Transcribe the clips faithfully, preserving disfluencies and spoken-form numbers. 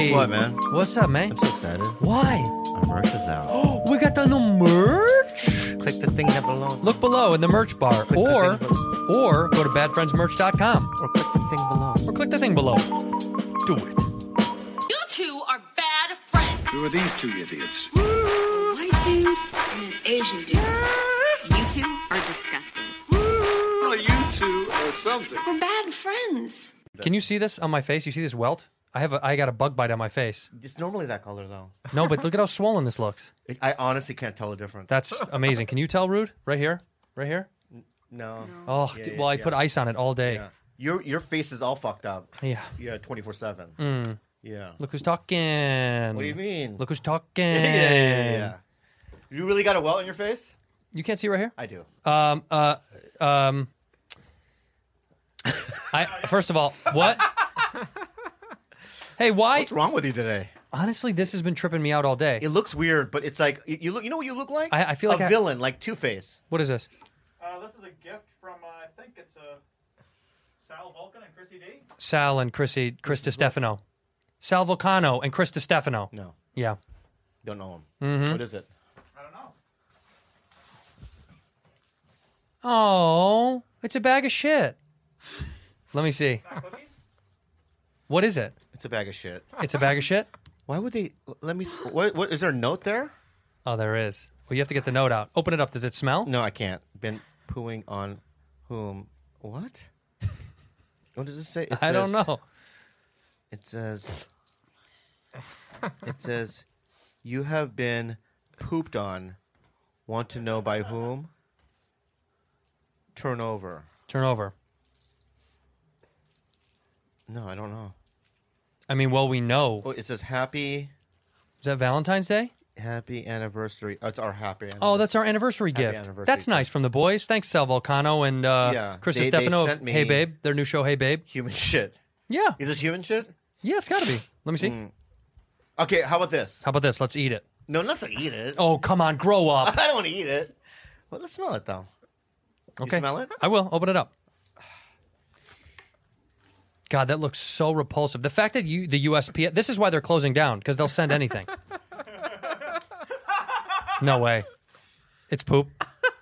Guess what, man? What's up, man? I'm so excited. Why? Our merch is out. Oh, we got the new merch. Click the thing down below. Look below in the merch bar, Click the or thing below. or go to bad friends merch dot com, Or click the thing below. or click the thing below. Do it. You two are bad friends. Who are these two idiots? A white dude and an Asian dude. You two are disgusting. Well, you two are something. We're bad friends. Can you see this on my face? You see this welt? I have a, I got a bug bite on my face. It's normally that color, though. No, but look at how swollen this looks. I honestly can't tell the difference. That's amazing. Can you tell, Rude? Right here? Right here? No. Oh, Yeah, dude, yeah, well, I yeah. put ice on it all day. Yeah. Your your face is all fucked up. Yeah. Yeah, twenty-four seven. Mm. Yeah. Look who's talking. What do you mean? Look who's talking. yeah, yeah, yeah, yeah. You really got a welt on your face? You can't see right here? I do. Um, uh, um, I, first of all, what? Hey, why? What's wrong with you today? Honestly, this has been tripping me out all day. It looks weird, but it's like you look. You know what you look like? I- I feel like a I- villain, like Two-Face. What is this? Uh, this is a gift from, uh, I think it's a Sal Vulcan and Chrissy D. Sal and Chrissy, Chris DiStefano. Sal Vulcano and Chris DiStefano. No, Yeah. don't know him. Mm-hmm. What is it? I don't know. Oh, it's a bag of shit. Let me see. Not cookies? What is it? It's a bag of shit. It's a bag of shit? Why would they? Let me. s- What? What is there a note there? Oh, there is. Well, you have to get the note out. Open it up. Does it smell? No, I can't. Been pooing on whom? What? What does it say? It I don't says- know. It says. It says, you have been pooped on. Want to know by whom? Turn over. Turn over. No, I don't know. I mean, well, we know. Oh, it says happy, Is that Valentine's Day? happy anniversary. Oh, it's our happy anniversary. Oh, that's our anniversary Happy gift. anniversary That's gift. nice from the boys. Thanks, Sal Vulcano and uh, Yeah, Chris they- they Stefano. sent me- Hey Babe, their new show, Hey Babe. human shit. Yeah, Is this human shit? yeah, it's got to be. Let me see. Mm. Okay, how about this? How about this? Let's eat it. No, not to eat it. Oh, come on, grow I up. don't want to eat it. Well, let's smell it though. Okay, You smell it? I will. Open it up. God, that looks so repulsive. The fact that you, the U S P S, this is why they're closing down, because they'll send anything. No way. It's poop.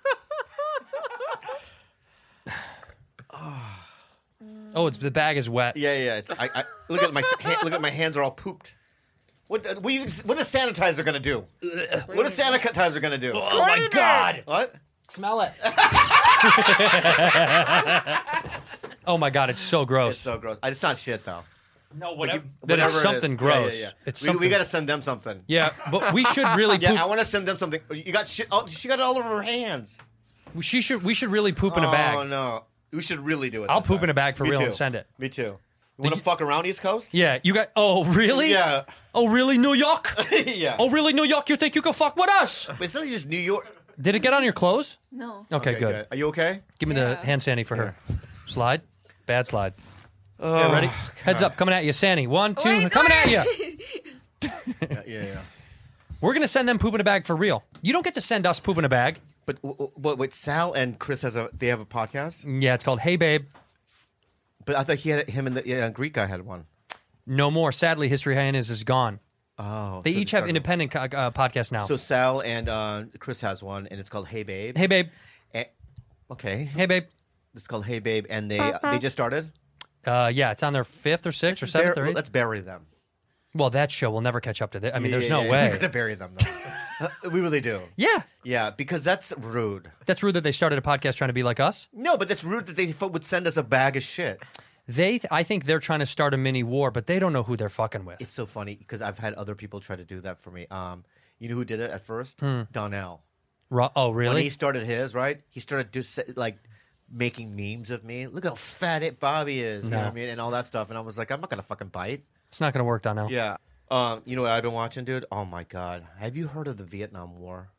Oh, it's the bag is wet. Yeah, yeah. It's, I, I look at my hand, look at my hands are all pooped. What? uh, What, you, what is sanitizer gonna do? What is sanitizer gonna do? Oh my God! What? Smell it. Oh my God, it's so gross. It's so gross. I- It's not shit though. no, Like, whatever. you- That whatever is it something is. gross. Yeah, yeah, yeah. It's we, something. we gotta send them something. Yeah, but we should really Yeah, poop. I want to send them something. You got shit. Oh, she got it all over her hands. She should. We should really poop in a bag. Oh no, we should really do it. I'll this poop time. in a bag for Me real too. and send it. Me too. You want to fuck around East Coast? Yeah, you got. Oh, really? Yeah. Oh, really, New York? yeah. Oh, really, New York? You think you can fuck with us? But it's not just New York. Did it get on your clothes? No. Okay, good. Are you okay? Give me the Yeah. hand sandy for her. Slide. Bad slide. Oh, Yeah, ready? Heads up, coming at you, Sandy. One, two, Wait, coming wait. at you. Yeah, yeah, yeah. We're gonna send them poop in a bag for real. You don't get to send us poop in a bag. But w- w- but wait, Sal and Chris has a they have a podcast. Yeah, it's called Hey Babe. But I thought he had him and the yeah, Greek guy had one. No more. Sadly, History Hyenas is gone. Oh, They so each have started- independent co- uh, podcasts now. So Sal and uh, Chris has one, and it's called Hey Babe. Hey Babe. Eh, okay, Hey Babe. it's called Hey Babe, and they uh, they just started. Uh, yeah, it's on their fifth or sixth or Let's seventh bur- or eighth. Let's bury them. Well, that show will never catch up to this. I mean, there's Yeah, no yeah, way. We're gonna bury them though. Uh, we really do. Yeah, Yeah, because that's rude. that's rude that they started a podcast trying to be like us. No, but that's rude that they f- would send us a bag of shit. They, I think they're trying to start a mini war, but they don't know who they're fucking with. It's so funny because I've had other people try to do that for me. Um, you know who did it at first? Donnell. Ru- oh, When really? he started his, right? He started do like making memes of me. Look how fat it Bobby is, you know No. what I mean, and all that stuff. And I was like, I'm not gonna fucking bite. It's not going to work, Donnell. Yeah. Um, you know what I've been watching, dude? Oh my god, have you heard of the Vietnam War?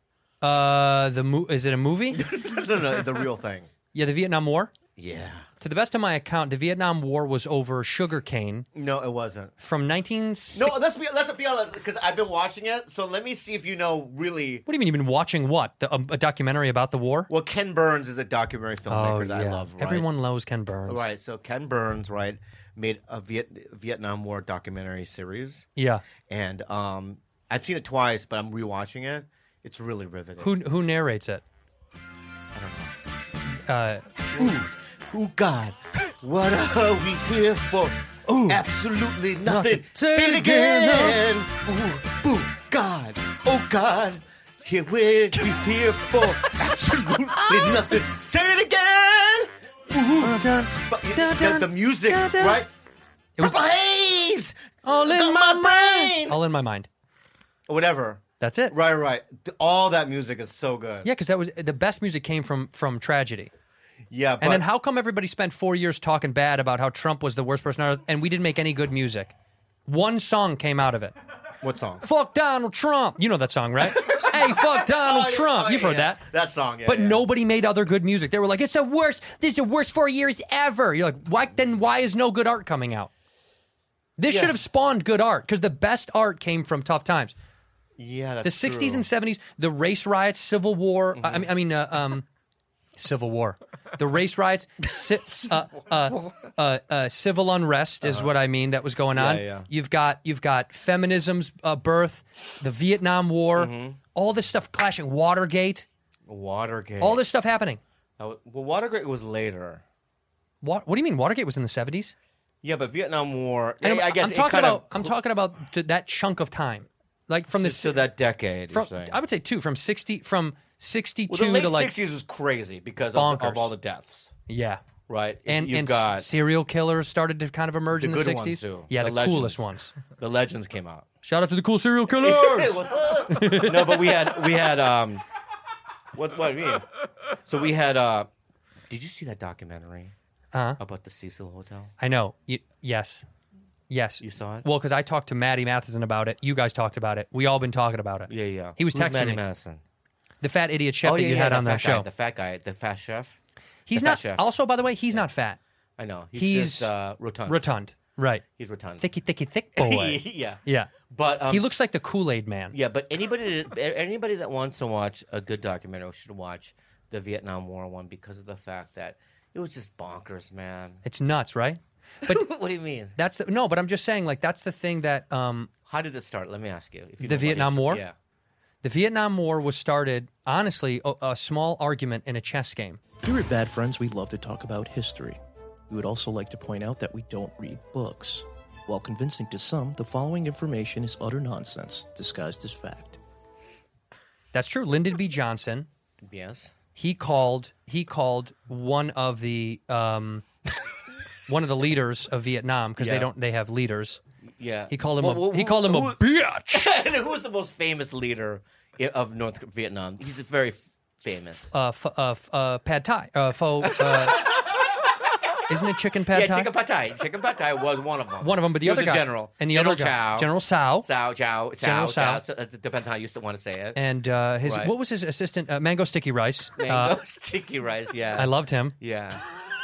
Uh, the mo- is it a movie? no, no, the real thing. Yeah, the Vietnam War. Yeah. To the best of my account, the Vietnam War was over sugarcane No, it wasn't. from nineteen. No, let's be let's be honest because I've been watching it. So let me see if you know really. What do you mean you've been watching what? The, a, a documentary about the war? Well, Ken Burns is a documentary filmmaker Oh, that yeah. I love. Right? Everyone loves Ken Burns. Right. So Ken Burns, right, made a Viet- Vietnam War documentary series, Yeah. and um, I've seen it twice, but I'm rewatching it. It's really riveting. Who who narrates it? I don't know. Uh, Ooh, ooh, God, what are we here for? Ooh, absolutely nothing. Nothing. Say Say it it again. again. Ooh, ooh, God, oh God, here we're here for absolutely nothing. Say it again. Ooh, but the, the music, right? It was Purple haze. all in Got my, my brain. brain. All in my mind. Whatever. That's it. Right, right. All that music is so good. Yeah, because that was the best music came from from tragedy. Yeah, but And then how come everybody spent four years talking bad about how Trump was the worst person on earth, and we didn't make any good music? One song came out of it. what song? Fuck Donald Trump. You know that song, right? Hey, fuck Donald Oh, yeah, Trump. oh, You've yeah, heard yeah. that. That song, yeah. But yeah. nobody made other good music. They were like, it's the worst. This is the worst four years ever. You're like, why? Then why is no good art coming out? This Yeah. should have spawned good art because the best art came from tough times. Yeah, that's The sixties true. and seventies, the race riots, civil war. Mm-hmm. I mean, I mean, uh, um, civil war. The race riots, ci- uh, uh, uh, uh, civil unrest is what I mean. That was going on. Uh-huh. Yeah, yeah. You've got you've got feminism's uh, birth, the Vietnam War, Mm-hmm. all this stuff clashing. Watergate, Watergate. all this stuff happening. That was- well, Watergate was later. What? What do you mean? Watergate was in the seventies. Yeah, but Vietnam War. And I, I guess I'm it talking kind about. of I'm talking about th- that chunk of time, like from the to that decade. from. you're saying. I would say two from sixty from sixty well, two the late to like sixties was crazy because of, bonkers. of all the deaths, yeah. right? And You've and got serial killers started to kind of emerge the in the good sixties. ones too. Yeah, the, the legends. coolest ones. the legends came out. Shout out to the cool serial killers. Hey, what's up? No, but we had we had um, what what do you mean? So we had uh, did you see that documentary Uh-huh. about the Cecil Hotel? I know. You, yes. Yes. You saw it? Well, because I talked to Maddie Matheson about it. You guys talked about it. We all been talking about it. Yeah, yeah. He was Who's texting Matty me. Madison? The fat idiot chef oh that yeah, you yeah, had the on fat that show. guy, the fat guy, the fat chef. He's the fat not. chef. Also, by the way, he's not fat. I know. He's, He's just uh, rotund. Rotund. Right. He's rotund. Thicky, thicky, thick boy. yeah. Yeah. But um, He looks like the Kool-Aid man. Yeah, but anybody anybody that wants to watch a good documentary should watch the Vietnam War one because of the fact that it was just bonkers, man. It's nuts, right? But What do you mean? that's the no. But I'm just saying, like that's the thing that um, How did it start? Let me ask you. If you The know what Vietnam issue- War? Yeah. the Vietnam War was started honestly a, a small argument in a chess game. Here at Bad Friends, we love to talk about history. We would also like to point out that we don't read books. While convincing to some, the following information is utter nonsense, disguised as fact. That's true. Lyndon B. Johnson. Yes. He called. He called one of the um, one of the leaders of Vietnam because they Yeah. don't. They have leaders. Yeah. He called him. Well, a, well, he called him who- a bitch. and who was the most famous leader i- of North Vietnam? He's very f- famous. Uh, f- uh, f- uh, pad thai. Uh, faux. Uh, isn't it chicken pad yeah, thai? chicken pad thai. Chicken pad thai was one of them. One of them, but the He other was guy, a general. and the General other guy, Chow. General Sao, Sao, Chow, Chow, General Chow. Sao. It depends on how you want to say it. and uh, his Right. what was his assistant? Uh, Mango Sticky Rice. Mango Uh, sticky rice. Yeah. I loved him. Yeah.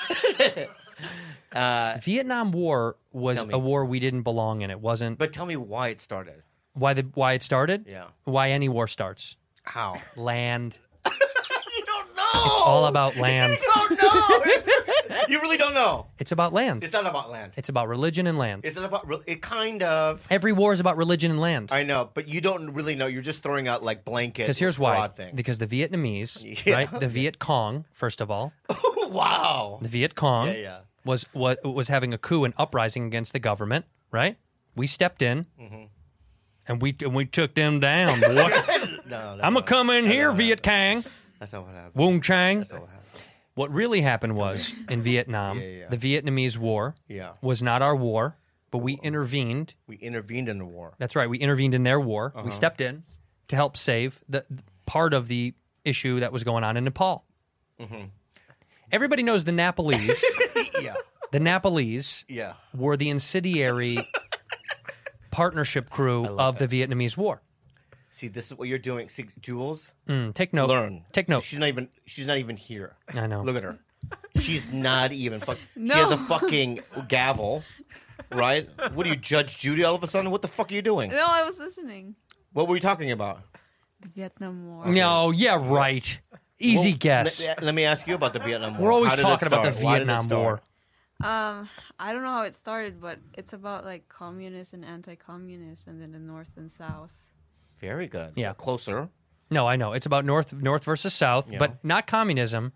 Vietnam War was Tell me. a war we didn't belong in. It wasn't But tell me why it started. why the why it started. Yeah. Why any war starts. How? Land. You don't know. It's all about land. You don't know. You really don't know. It's about land. It's not about land. It's about religion and land. It's not about. re- It kind of. Every war is about religion and land. I know, but you don't really know. You're just throwing out like blanket. Because here's why. broad things. Because the Vietnamese, Yeah. right? The Viet Cong, first of all, wow. the Viet Cong Yeah, yeah. was what was having a coup and uprising against the government, right? We stepped in, Mm-hmm. and we and we took them down, boy. No, that's I'm gonna not- come in that's here, not what Viet happened. Cong, That's not what happened. Woong Chang. That's not what happened. What really happened was in Vietnam, Yeah, yeah. the Vietnamese War Yeah. was not our war, but we intervened. We intervened in the war. That's right, we intervened in their war. Uh-huh. We stepped in to help save the, the part of the issue that was going on in Nepal. Mm-hmm. Everybody knows the Nepalese. Yeah. The Nepalese Yeah. were the incendiary partnership crew of the Vietnamese War. See, this is what you're doing. See, Jules, Mm, take note. learn. Take note. She's not even. She's not even here. I know. Look at her. She's not even. Fuck. No. She has a fucking gavel, right? What do you judge Judy all of a sudden? What the fuck are you doing? No, I was listening. What were you talking about? The Vietnam War. No, yeah, right. Easy Well, guess. Let, let me ask you about the Vietnam War. We're always How did it talking about the start? Why did it Vietnam start? War. Um, I don't know how it started, but it's about like communists and anti-communists, and then the North and South. Very good. Yeah. Closer. No, I know. It's about North North versus South, Yeah. but not communism.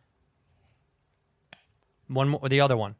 One more, the other one.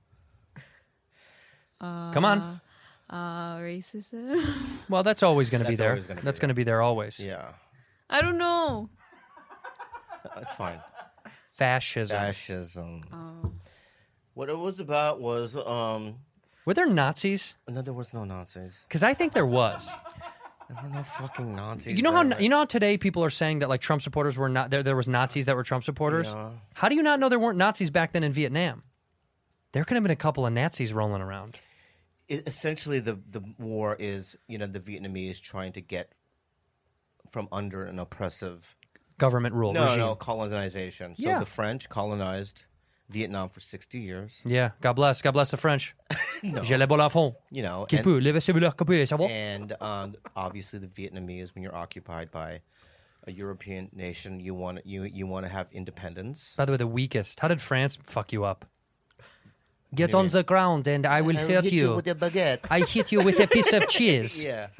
Uh, Come on. Uh, racism. Well, that's always going to be That's there. always gonna be That's there. going to be there always. Yeah. I don't know. That's fine. Fascism. Fascism. Oh. What it was about was um. Were there Nazis? No, there was no Nazis. Because I think there was. There were no fucking Nazis. You know how there. you know how today people are saying that like Trump supporters were not there. There was Nazis that were Trump supporters. Yeah. How do you not know there weren't Nazis back then in Vietnam? There could have been a couple of Nazis rolling around. It, essentially, the the war is you know the Vietnamese trying to get from under an oppressive Government rule no regime. no colonization. So Yeah. the French colonized Vietnam for sixty years. Yeah. God bless. God bless the French. No. Je les bon enfant. You know, Qui and, peut lever ses voleurs, qui peut savoir. and um, obviously the Vietnamese, when you're occupied by a European nation, you want you you want to have independence. By the way, the weakest. How did France fuck you up? Get do you on mean? the ground and I will hurt you. with a baguette. I hit you with a piece of cheese. Yeah.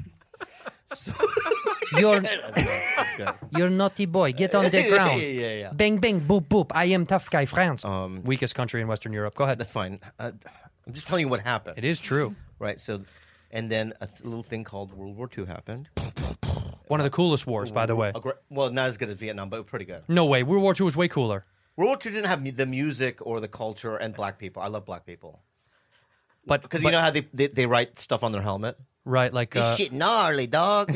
You're Good. you're naughty boy. Get on the ground. yeah, yeah, yeah. Bang bang boop boop. I am tough guy France. Um, Weakest country in Western Europe. Go ahead. That's fine. Uh, I'm just telling you what happened. It is true. Right. So, and then a th- little thing called World War Two happened. One of the coolest wars, by the way. A gr- well, not as good as Vietnam, but pretty good. No way. World War Two was way cooler. World War Two didn't have mu- the music or the culture and black people. I love black people But because but- you know how they, they they write stuff on their helmet. right, like This uh, shit gnarly, dog.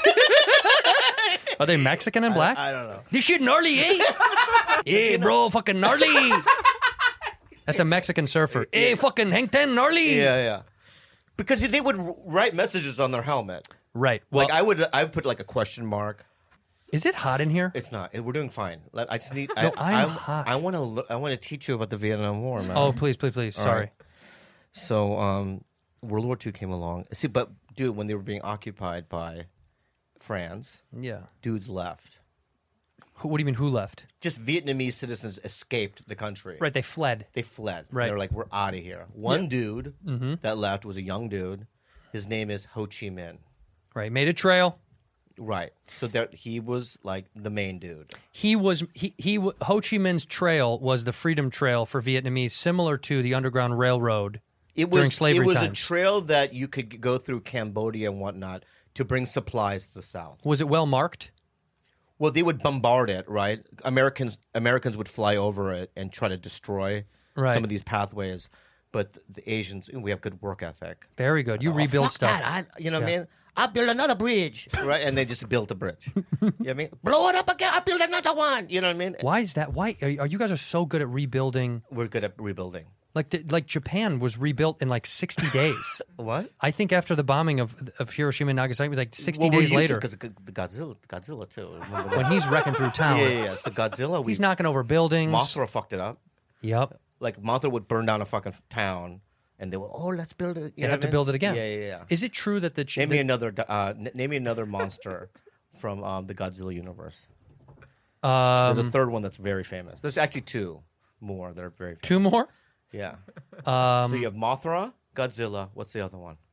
are they Mexican and black? I don't know. This shit gnarly, eh? Hey, bro, fucking gnarly. That's a Mexican surfer. Hey, fucking Hank Ten, gnarly. Yeah, yeah. Because they would r- write messages on their helmet. Right. Well, Like I would, I would put like a question mark. is it hot in here? It's not. We're doing fine. Let- I just need. No, I, I'm I, hot. I want to. I want to teach you about the Vietnam War, man. Oh, please, please, please. Sorry. right. So, um, World War Two came along. See, but dude, when they were being occupied by France, Yeah. dudes left. Who, what do you mean? Who left? Just Vietnamese citizens escaped the country. Right. They fled. They fled. Right. They're like, we're out of here. One dude that left was a young dude. His name is Ho Chi Minh. Right. Made a trail. Right. So there, he was like the main dude. He was he he w- Ho Chi Minh's trail was the freedom trail for Vietnamese, similar to the Underground Railroad It during was slavery it was times. a trail that you could go through Cambodia and whatnot to bring supplies to the south. Was it well marked? Well, they would bombard it, right? Americans Americans would fly over it and try to destroy Right. some of these pathways. But the Asians, we have good work ethic. Very good. You Oh, rebuild fuck stuff. that. I, you know what Yeah. I mean? I'll build another bridge, right? And they just built a bridge. You know what I mean? Blow it up again. I'll build another one. You know what I mean? Why is that? Why are, are you guys are so good at rebuilding? We're good at rebuilding. Like the, like Japan was rebuilt in like sixty days. What? I think after the bombing of of Hiroshima and Nagasaki it was like sixty Well, we're days used later because the Godzilla, Godzilla too. Remember that? when he's wrecking through town. yeah, yeah, yeah. So Godzilla, we He's knocking over buildings. Mothra fucked it up. Yep. Like Mothra would burn down a fucking town, and they would, oh, let's build it. You They know have what to I mean? build it again. Yeah, yeah, yeah. Is it true that the, ch- Name the me another. Uh, n- name me another monster from um, the Godzilla universe. um, There's a third one that's very famous. There's actually two more that are very famous. two more? Yeah. Um, so you have Mothra, Godzilla. What's the other one?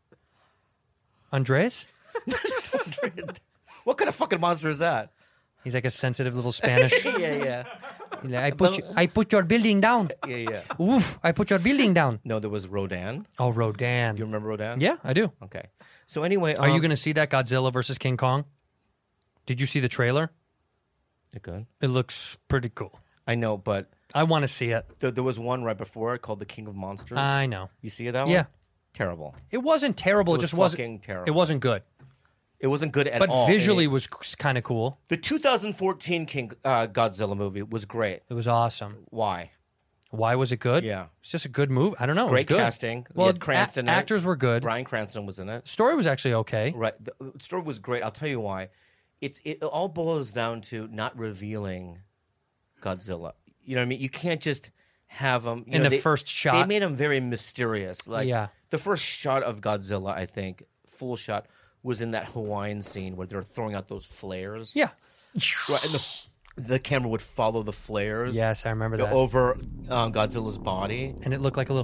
Andres? What kind of fucking monster is that? He's like a sensitive little Spanish. yeah, yeah, He's like, I put you, I put your building down. yeah, yeah. Oof! I put your building down. No, there was Rodan. Oh, Rodan. You remember Rodan? Yeah, I do. Okay. So anyway, Are you um, going to see that Godzilla versus King Kong? Did you see the trailer? You're good. It looks pretty cool. I know, but I want to see it. th- there was one right before it called The King of Monsters. I know. You see that one? Yeah. Terrible. It wasn't terrible. It, It was just wasn't. fucking terrible. It wasn't good. It wasn't good at But all. visually And was kind of cool. it- the two thousand fourteen King uh, Godzilla movie was great. It was awesome. Why? Why was it good? Yeah. It's just a good movie. I don't know. It was Great good. casting. We Well, had Cranston a- in it. actors were good. Bryan Cranston was in it. Story was actually okay. Right. The the story was great. I'll tell you why. It's it all boils down to not revealing Godzilla. You know what I mean? You can't just have him you In know, the they- first shot? They made him very mysterious. Like Yeah. the first shot of Godzilla, I think, full shot, was in that Hawaiian scene where they're throwing out those flares. Yeah. Right, and the the camera would follow the flares. Yes, I remember that. over um, Godzilla's body. And it looked like a little. Ping.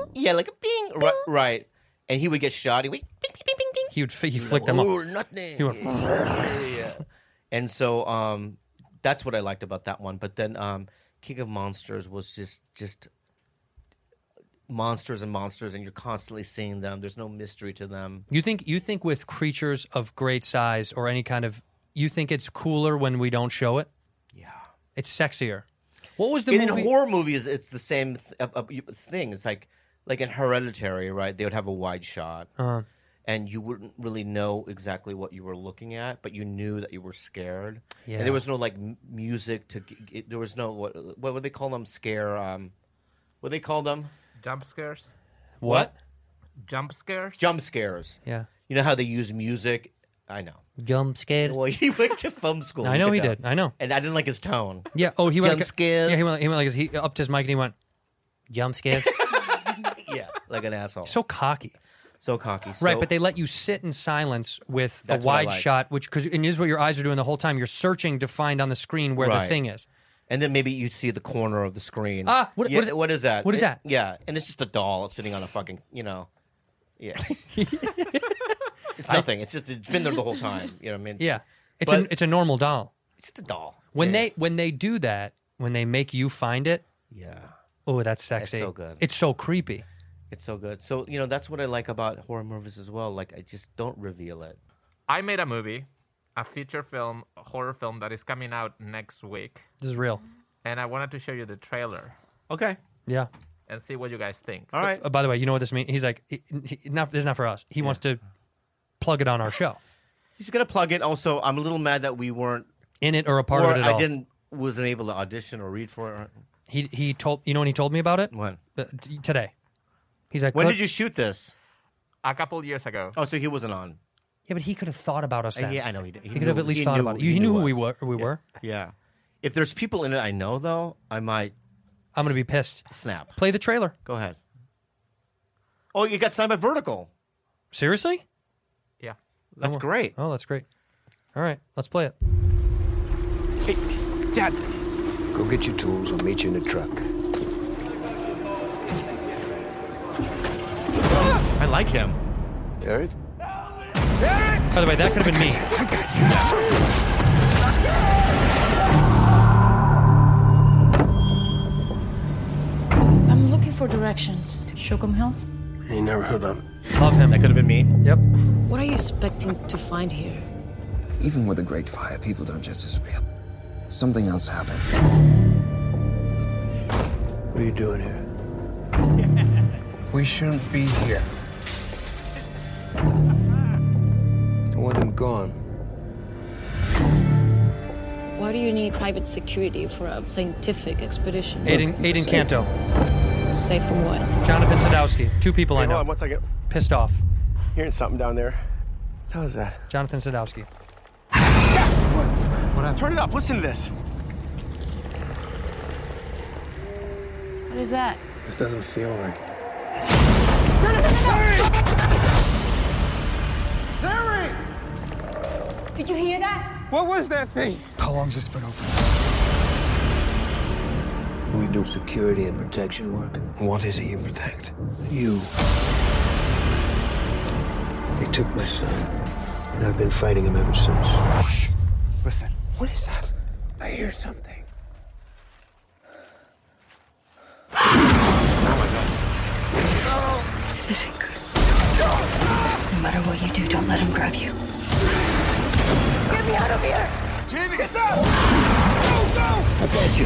Yeah, like a bing. Right, right. And he would get shot. He would bing, bing, bing, bing, bing. He would f- he flick them up. Oh, nothing. He went, yeah, yeah. And so um, that's what I liked about that one. But then um, King of Monsters was just just monsters and monsters, and you're constantly seeing them. There's no mystery to them. You think you think with creatures of great size or any kind of, you think it's cooler when we don't show it? Yeah. It's sexier. What was the in, movie? in horror movies, it's the same th- uh, uh, thing. It's like like in Hereditary, right? They would have a wide shot, Uh-huh. and you wouldn't really know exactly what you were looking at, but you knew that you were scared. Yeah. And there was no like m- music to. g- g- There was no what what would they call them? Scare. Um, what they call them? Jump scares. What? Jump scares. Jump scares. Yeah. You know how they use music? I know. Jump scares. Well, he went to film school. I know Look he at that. did. I know. And I didn't like his tone. Yeah. Oh, he went Jump like a- scares. Yeah, he went. He went like this. He upped his mic and he went, "Jump scares." Yeah, like an asshole. So cocky. So cocky. So, Right, but they let you sit in silence with That's a what I wide like. shot, which because and this is what your eyes are doing the whole time. You're searching to find on the screen where the Right. thing is. And then maybe you'd see the corner of the screen. Ah, what- Yeah, what is- what is that? what is It- that? Yeah, and it's just a doll. It's sitting on a fucking, you know, yeah. It's nothing. It's just it's been there the whole time. You know what I mean? It's- Yeah, it's but a it's a normal doll. it's just a doll. When Yeah. they when they do that, when they make you find it, yeah, oh, that's sexy. so good. It's so creepy. it's so good. So you know that's what I like about horror movies as well. Like I just don't reveal it. I made a movie, a feature film, a horror film that is coming out next week, This is real. and I wanted to show you the trailer Okay. Yeah. and see what you guys think. All right. Uh, by the way, you know what this means? He's like, he, he- not this is not for us. He wants to plug it on our show, He's gonna plug it. Also, I'm a little mad that we weren't, in it or a part or of it at I all. didn't, wasn't able to audition or read for it. He he told you know when he told me about it When? Uh, t- today. He's like, When "Look-" did you shoot this? A couple years ago. Oh, so he wasn't on. Yeah, but he could have thought about us. Uh, Then. yeah, I know he did. He, could have at least thought about it. You, he knew who we were. We were. Yeah. If there's people in it I know, though, I might I'm gonna be pissed. snap. Play the trailer. Go ahead. Oh, you got signed by Vertical. Seriously? Yeah. That's Oh. great. Oh, that's great. All right, let's play it. Hey, Dad. Go get your tools. I'll meet you in the truck. I like him. Eric? By the way, that could have been me. I'm looking for directions to Shockham House. You never heard of it. Love him. That could have been me. Yep. What are you expecting to find here? Even with a great fire, people don't just disappear. Something else happened. What are you doing here? We shouldn't be here. I want them gone. Why do you need private security for a scientific expedition? Aiden, Aiden Canto. Safe from what? Jonathan Sadowski. Two people Hey, I know. hold on one second. Pissed off. Hearing something down there. What the hell is that? Jonathan Sadowski. What happened? Turn it up. Listen to this. What is that? This doesn't feel right. Terry! Did you hear that? What was that thing? How long's this been open? We do security and protection work. What is it you protect? You. They took my son, and I've been fighting him ever since. Shh. Listen. What is that? I hear something. This isn't good. No matter what you do, don't let him grab you. Get me out of here! Jamie, get down! Go, go! I got you.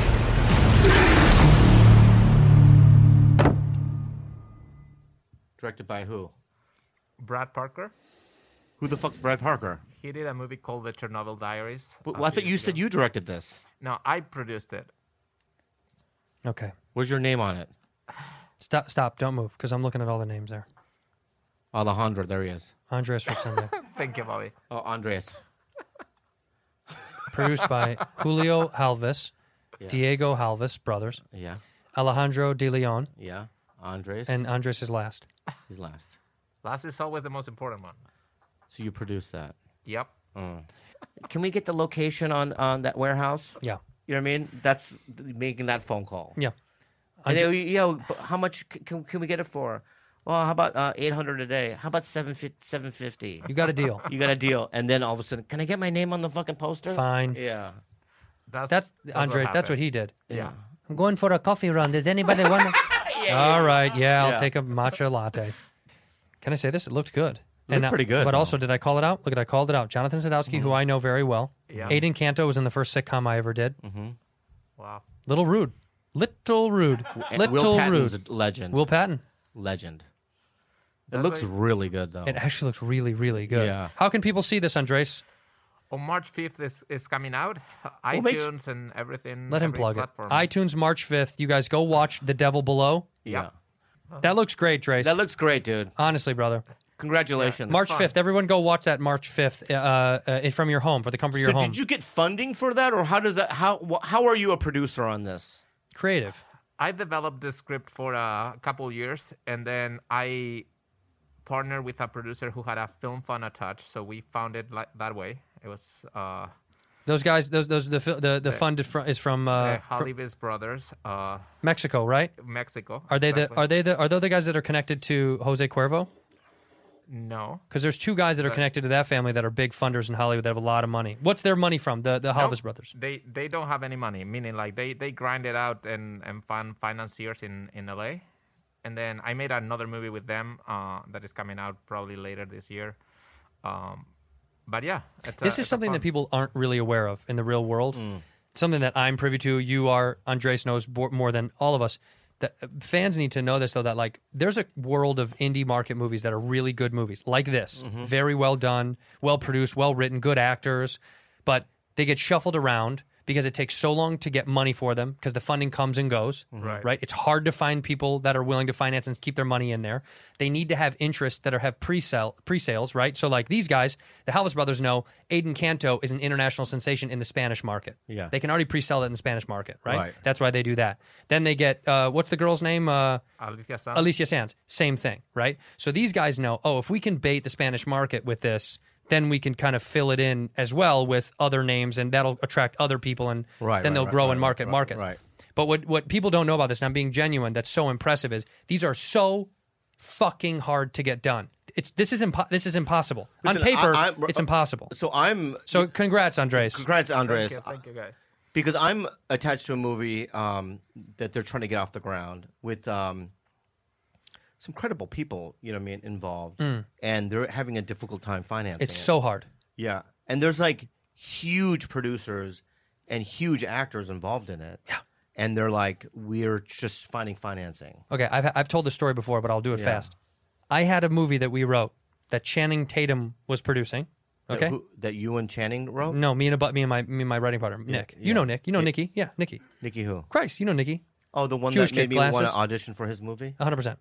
Directed by who? Brad Parker. Who the fuck's Brad Parker? He did a movie called The Chernobyl Diaries. But, a well, I few thought you years said ago. you directed this. No, I produced it. Okay. Where's your name on it? Stop. Stop. Don't move, because I'm looking at all the names there. Alejandro, there he is. Andres Rosende. Thank you, Bobby. Oh, Andres. Produced by Julio Halvis, Yeah. Diego Halvis brothers, Yeah, Alejandro De Leon, yeah. Andres. and Andres is last. he's last. Last is always the most important one. So you produced that. Yep. Mm. Can we get the location on, on that warehouse? Yeah. You know what I mean? That's making that phone call. Yeah. And they, yo, how much c- can can we get it for? Well, how about uh, eight hundred a day? How about seven fifty? You got a deal. You got a deal. And then all of a sudden, can I get my name on the fucking poster? Fine. Yeah. That's, That's, that's Andre. what That's what happened. he did. Yeah. I'm going for a coffee run. Does anybody want? to... All right. Yeah, I'll Yeah. take a matcha latte. Can I say this? It looked good. Looked uh, pretty good, But though. also, did I call it out? Look at I called it out. Jonathan Sadowski, who I know very well. Yeah. Aiden Canto was in the first sitcom I ever did. Wow. Little rude. Little rude. And Little Will Patton's rude. a legend. Will Patton. legend. It That's looks like- really good though. It actually looks really, really good. Yeah. How can people see this, Andres? On March fifth is, is coming out. Well, make iTunes and everything. Let him every plug platform. it. iTunes, March fifth. You guys go watch The Devil Below. yeah. That looks great, Trace. That looks great, dude. Honestly, brother. Congratulations. March fun. fifth. Everyone go watch that March fifth uh, uh, from your home, for the comfort of your So home. did you get funding for that, or how does that? How wh- how are you a producer on this? Creative. I developed the script for a couple years, and then I partnered with a producer who had a film fun attached, so we found it like that way. It was uh, Those guys, those those the fil- the the fund is from, is from, uh, the from Hollywood Brothers, uh, Mexico, right? Mexico. Are they exactly. the are they the are they the guys that are connected to Jose Cuervo? No. Because there's two guys that are But- connected to that family that are big funders in Hollywood that have a lot of money. What's their money from? The the Halvis brothers. They they don't have any money, meaning like they, they grind it out and, and find financiers in, in L A. And then I made another movie with them uh, that is coming out probably later this year. Um, but yeah. It's This a, is it's a something fun- that people aren't really aware of in the real world. Something that I'm privy to. You are. Andres knows bo- more than all of us. That uh, fans need to know this though. That like there's a world of indie market movies that are really good movies, like this, very well done, well produced, well written, good actors, but they get shuffled around because it takes so long to get money for them because the funding comes and goes. Right. Right. It's hard to find people that are willing to finance and keep their money in there. They need to have interests that are have pre-sale pre-sales, right? So like these guys, the Halvis brothers know Aiden Canto is an international sensation in the Spanish market. Yeah. They can already pre-sell it in the Spanish market, right? Right. That's why they do that. Then they get uh, what's the girl's name? Uh, Alicia Sanz. Alicia Sands. Same thing, right? So these guys know, oh, if we can bait the Spanish market with this, then we can kind of fill it in as well with other names, and that'll attract other people, and Right, then right, they'll right, grow right, and market right, markets. right. But what what people don't know about this, and I'm being genuine, that's so impressive, is these are so fucking hard to get done. It's this is impo- this is impossible. Listen, On paper, I- I'm- it's impossible. So I'm So congrats, Andres. congrats, Andres, Thank you, thank you guys. because I'm attached to a movie um, that they're trying to get off the ground with um, some credible people. You know what I mean involved, and they're having a difficult time financing. Mm. It's it. so hard. Yeah, and there's like huge producers and huge actors involved in it. Yeah, and they're like, we're just finding financing. Okay, I've I've told this story before, but I'll do it Yeah. fast. I had a movie that we wrote that Channing Tatum was producing. That Okay, who- that you and Channing wrote. no, me and a, bu- me and my me and my writing partner Nick. yeah. You know Nick. You know Yeah. Nikki. Yeah, Nikki. Nikki who? Christ, you know Nikki. Oh, the one Jewish that kid, made me want to glasses. audition for his movie. one hundred percent.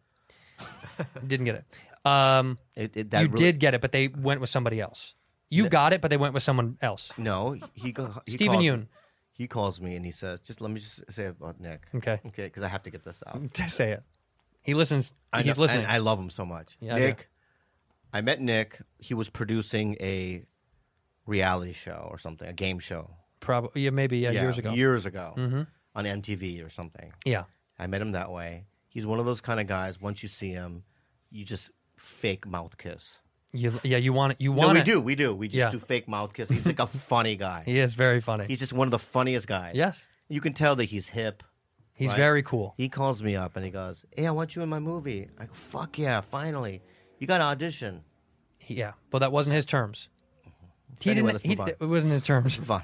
Didn't get it. Um, It, it, that you really- did get it, but they went with somebody else. You got it, but they went with someone else. No, he, go, he Stephen calls, Yeun. He calls me and he says, "Just let me just say about Nick." Okay. Okay, because I have to get this out. To say it. He listens. I He's know, listening. and I love him so much. Yeah, I do. Nick, I, met Nick. He was producing a reality show or something, a game show. Probably, yeah, maybe yeah, years ago. Years ago, Mhm. on M T V or something. Yeah. I met him that way. He's one of those kind of guys. Once you see him, you just fake mouth kiss. You, yeah, you want it. You No, want we it. do. We do. We just Yeah. do fake mouth kiss. He's like a funny guy. He is very funny. He's just one of the funniest guys. Yes. You can tell that he's hip. He's right? very cool. He calls me up and he goes, "Hey, I want you in my movie." I go, "Fuck yeah, finally. You got to audition." He- yeah, well, that wasn't his terms. He Anyway, didn't. let's He, move on. it wasn't his terms. Fun.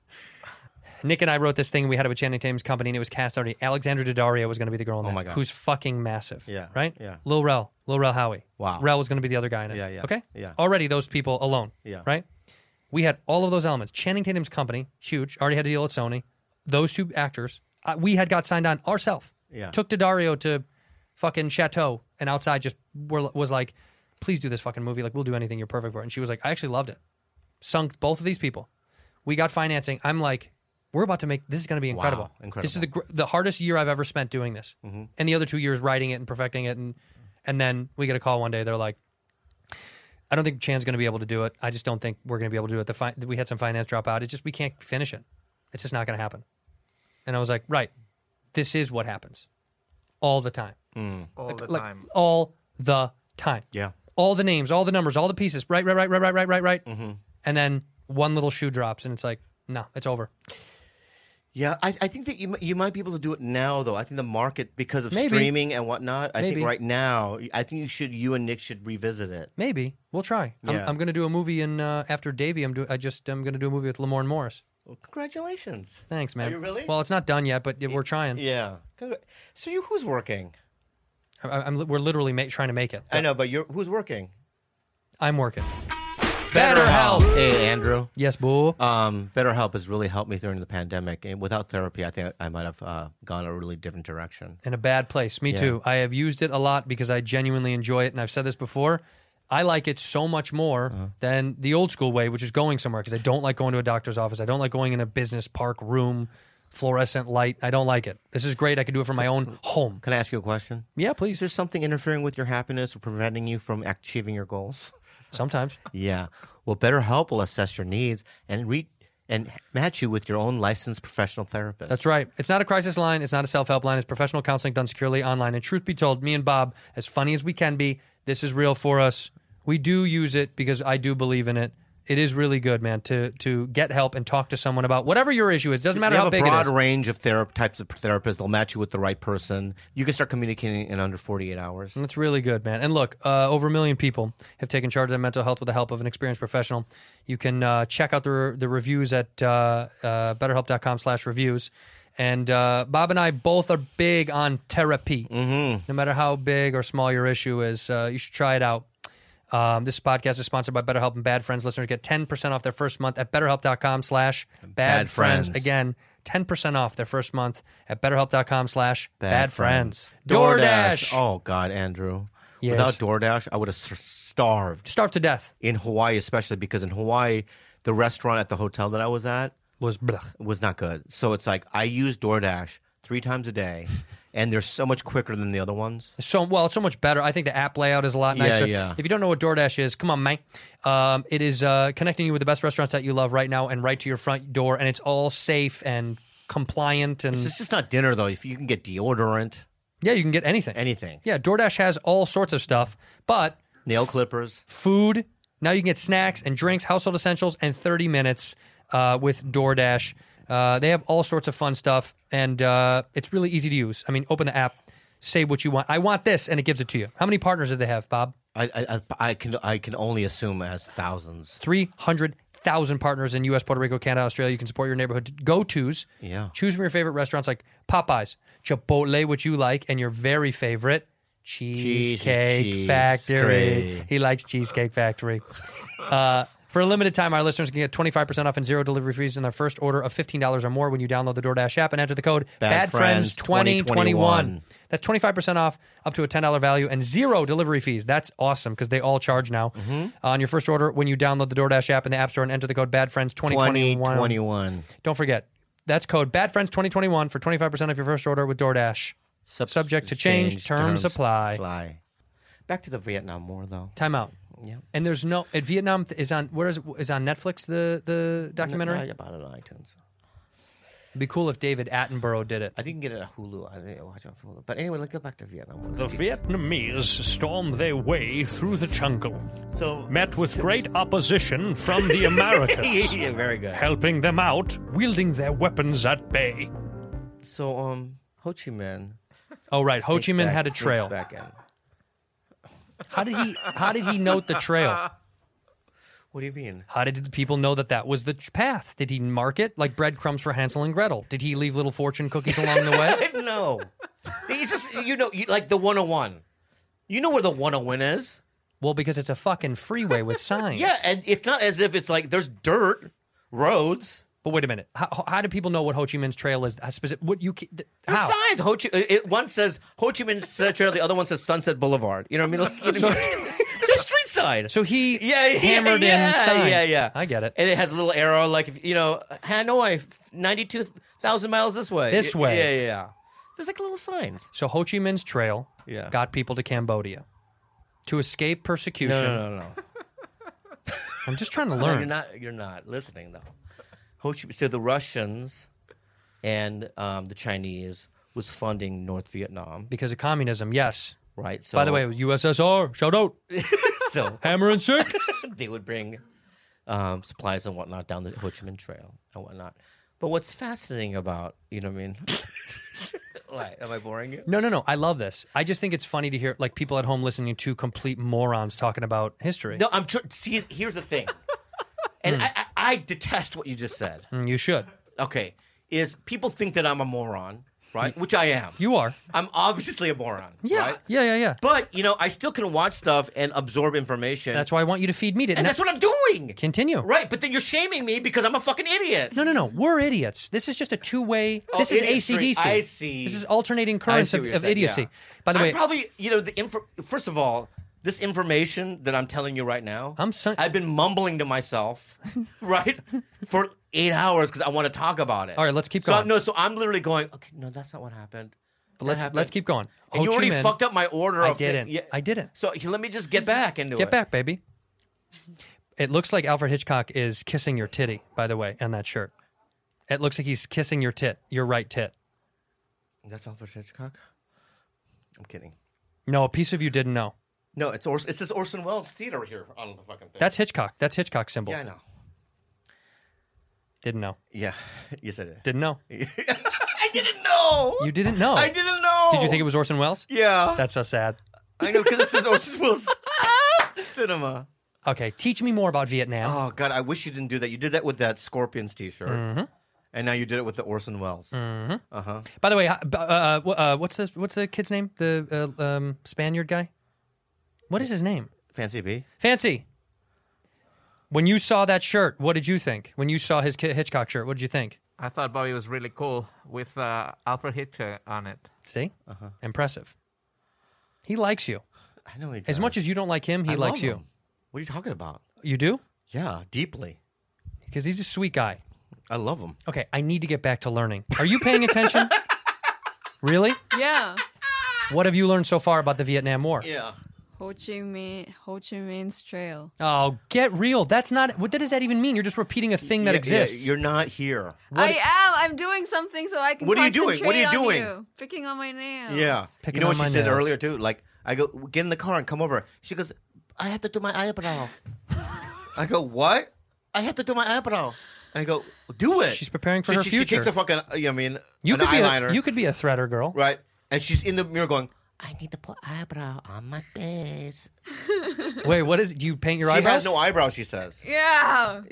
Nick and I wrote this thing. We had it with Channing Tatum's company, and it was cast already. Alexandra Daddario was going to be the girl in Oh that, my God. who's fucking massive. Yeah, Right? yeah. Lil Rel. Lil Rel Howie. Wow. Rel was going to be the other guy in it. Yeah, yeah, Okay? yeah. Already those people alone. Yeah. Right? We had all of those elements. Channing Tatum's company, huge, already had a deal at Sony. Those two actors, uh, we had got signed on ourselves. Yeah. Took Daddario to fucking Chateau, and outside just were, was like, please do this fucking movie. Like, we'll do anything. You're perfect for it. And she was like, I actually loved it. Sunk both of these people. We got financing. I'm like, we're about to make, this is going to be incredible. Wow, incredible. This is the gr- the hardest year I've ever spent doing this. Mhm. And the other two years writing it and perfecting it. And and then we get a call one day. They're like, I don't think Chan's going to be able to do it. I just don't think we're going to be able to do it. The fi- we had some finance drop out. It's just, we can't finish it. It's just not going to happen. And I was like, right, this is what happens. all the time. All like, the like, time. all the time. Yeah. All the names, all the numbers, all the pieces. Right, right, right, right, right, right, right, right. Mm-hmm. And then one little shoe drops, and it's like, no, it's over. Yeah, I, I think that you you might be able to do it now, though. I think the market, because of Maybe. streaming and whatnot, I Maybe. think right now, I think you should, you and Nick should revisit it. Maybe we'll try. I'm, Yeah. I'm going to do a movie in uh, after Davey. I'm do, I just I'm going to do a movie with Lamorne Morris. Well, congratulations. Thanks, man. Are you really? Well, it's not done yet, but we're trying. Yeah. Congra- So you, who's working? I, I'm we're literally ma- trying to make it. I know, but you're who's working? I'm working. BetterHelp. Hey, Andrew. Yes, boo. Um, BetterHelp has really helped me during the pandemic, and without therapy, I think I might have uh, gone a really different direction. In a bad place. Me Yeah. too. I have used it a lot because I genuinely enjoy it, and I've said this before. I like it so much more Uh-huh. than the old school way, which is going somewhere, because I don't like going to a doctor's office. I don't like going in a business park room, fluorescent light. I don't like it. This is great. I can do it from my own home. Can I ask you a question? Yeah, please. Is there something interfering with your happiness or preventing you from achieving your goals? Sometimes. Yeah. Well, BetterHelp will assess your needs and re- and match you with your own licensed professional therapist. That's right. It's not a crisis line. It's not a self-help line. It's professional counseling done securely online. And truth be told, me and Bob, as funny as we can be, this is real for us. We do use it because I do believe in it. It is really good, man, to to get help and talk to someone about whatever your issue is. Doesn't matter They how have big a broad it is. range of thera- types of therapists. They'll match you with the right person. You can start communicating in under forty-eight hours. That's really good, man. And look, uh, over a million people have taken charge of their mental health with the help of an experienced professional. You can uh, check out the the reviews at uh, uh, betterhelp.com slash reviews. And uh, Bob and I both are big on therapy. Mm-hmm. No matter how big or small your issue is, uh, you should try it out. Um, this podcast is sponsored by BetterHelp, and Bad Friends listeners get ten percent off their first month at betterhelp.com slash bad friends. Again, ten percent off their first month at betterhelp.com slash bad friends. DoorDash. Oh, God, Andrew. Yes. Without DoorDash, I would have s- starved. Starved to death. In Hawaii, especially, because in Hawaii, the restaurant at the hotel that I was at was blech. was not good. So it's like I use DoorDash three times a day, and they're so much quicker than the other ones. So well, it's so much better. I think the app layout is a lot Yeah, nicer. yeah. If you don't know what DoorDash is, come on, man. Um, it is uh, connecting you with the best restaurants that you love right now and right to your front door, and it's all safe and compliant. And It's just not dinner, though. If you can get deodorant, yeah, you can get anything. anything. Yeah, DoorDash has all sorts of stuff, but Nail clippers. food. Now you can get snacks and drinks, household essentials, and thirty minutes uh, with DoorDash. Uh, they have all sorts of fun stuff, and uh, it's really easy to use. I mean, open the app, say what you want. I want this, and it gives it to you. How many partners do they have, Bob? I, I, I- I can I can only assume it has thousands. three hundred thousand partners in U S, Puerto Rico, Canada, Australia. You can support your neighborhood go-tos. Yeah. Choose from your favorite restaurants like Popeyes, Chipotle, which you like, and your very favorite, Cheesecake Cheese- Factory. Cheesecake. He likes Cheesecake Factory. Uh, for a limited time, our listeners can get twenty-five percent off and zero delivery fees in their first order of fifteen dollars or more when you download the DoorDash app and enter the code Bad Friends BADFRIENDS twenty twenty-one. twenty-one. That's twenty-five percent off up to a ten dollars value and zero delivery fees. That's awesome because they all charge now. Mm-hmm. Uh, on your first order when you download the DoorDash app in the App Store and enter the code BADFRIENDS twenty twenty-one. twenty twenty-one. Don't forget, that's code BADFRIENDS twenty twenty-one for twenty-five percent off your first order with DoorDash. Sub- Subject to change, terms apply. apply. Back to the Vietnam War, though. Time out. Yeah. And there's no at Vietnam is on where is it, is on Netflix the the documentary. I bought it on iTunes. It'd be cool if David Attenborough did it. I didn't get it at Hulu. I didn't watch it on Hulu. But anyway, let's go back to Vietnam War. The Vietnamese stormed their way through the jungle, So met with great opposition from the Americans, yeah, very good. helping them out, wielding their weapons at bay. So, um, Ho Chi Minh. Oh right, Ho Chi sneaks Minh back- had a sneaks trail. Back in. How did he how did he note the trail? What do you mean? How did the people know that that was the path? Did he mark it like breadcrumbs for Hansel and Gretel? Did he leave little fortune cookies along the way? No. He's just, you know, you, like the one oh one. You know where the one oh one is? Well, because it's a fucking freeway with signs. Yeah, and it's not as if it's like there's dirt roads. But wait a minute. How, how do people know what Ho Chi Minh's trail is? How specific? What you? th- There's How? signs. Ho Chi, it, one says Ho Chi Minh Trail, the other one says Sunset Boulevard. You know what I mean? Like, you know what I mean? There's a street sign. So he yeah, yeah, hammered yeah, in signs. Yeah, yeah. I get it. And it has a little arrow, like, if you know, Hanoi, ninety-two thousand miles this way. This Y- way. Yeah, yeah, yeah. There's like little signs. So Ho Chi Minh's trail Yeah. got people to Cambodia to escape persecution. No, no, no, no. I'm just trying to No, learn. you're not. You're not listening though. Ho Chi, so the Russians and um, the Chinese was funding North Vietnam because of communism. Yes. Right. So by the way, it was U S S R. Shout out. so Hammer and sick. They would bring um, supplies and whatnot down the Ho Chi Minh Trail and whatnot. But what's fascinating about, you know what I mean? Why? Am I boring you? No, no, no. I love this. I just think it's funny to hear like people at home listening to complete morons talking about history. No, I'm tr- see. Here's the thing, and I, I, I detest what you just said. Mm, you should. Okay, is people think that I'm a moron, right? Which I am. You are. I'm obviously a moron. Yeah, right? yeah, yeah, yeah. But you know, I still can watch stuff and absorb information. That's why I want you to feed me. To, and that's what I'm doing. Continue. Right, but then you're shaming me because I'm a fucking idiot. No, no, no. We're idiots. This is just a two-way. Oh, this is idiot A C D C. street. I see. This is alternating currents I see of, what you're of saying, idiocy. yeah. By the I'm way, probably you know the info. First of all, this information that I'm telling you right now, I'm son- I've been mumbling to myself, right, for eight hours because I want to talk about it. All right, let's keep so going. I'm, no, so I'm literally going. Okay, no, that's not what happened. But That let's happened. let's keep going. And Ho you Chi already Minh- fucked up my order. I of didn't. Thi- yeah. I didn't. So let me just get back into Get it. back, baby. It looks like Alfred Hitchcock is kissing your titty, by the way, on that shirt. It looks like he's kissing your tit, your right tit. That's Alfred Hitchcock. I'm kidding. No, a piece of you didn't know. No, it's Ors- it's this Orson Welles theater here on the fucking thing. That's Hitchcock. That's Hitchcock's symbol. Yeah, I know. Didn't know. Yeah, yes, I did. Didn't know. I didn't know. You didn't know. I didn't know. Did you think it was Orson Welles? Yeah. That's so sad. I know because this is Orson Welles cinema. Okay, teach me more about Vietnam. Oh God, I wish you didn't do that. You did that with that Scorpions T-shirt, Mhm. and now you did it with the Orson Welles. Mm-hmm. Uh huh. By the way, uh, uh, uh, what's this? What's the kid's name? The uh, um, Spaniard guy. What is his name? Fancy B. Fancy. When you saw that shirt, what did you think? When you saw his Ki- Hitchcock shirt, what did you think? I thought Bobby was really cool with uh, Alfred Hitchcock on it. See? Uh-huh. Impressive. He likes you. I know he does. As much as you don't like him, he I likes love you. him. What are you talking about? You do? Yeah, deeply. Because he's a sweet guy. I love him. Okay, I need to get back to learning. Are you paying attention? Really? Yeah. What have you learned so far about the Vietnam War? Yeah. Ho Chi Minh, Ho Chi Minh's trail. Oh, get real. That's not. What does that even mean? You're just repeating a thing that Yeah, exists. yeah, you're not here. I am. I'm doing something so I can. What are you doing? What are you concentrate doing? on you. Picking on my nails. Yeah. Picking you know on what she my said nails. earlier too? Like I go get in the car and come over. She goes, I have to do my eyebrow. I go, what? I have to do my eyebrow. And I go, do it. She's preparing for she, her she, future. She takes a fucking, you know, I mean, You an could eyeliner. be a, you could be a threader girl. Right. And she's in the mirror going, I need to put eyebrow on my face. Wait, what is it? Do you paint your She eyebrows? has no eyebrow, she says. Yeah.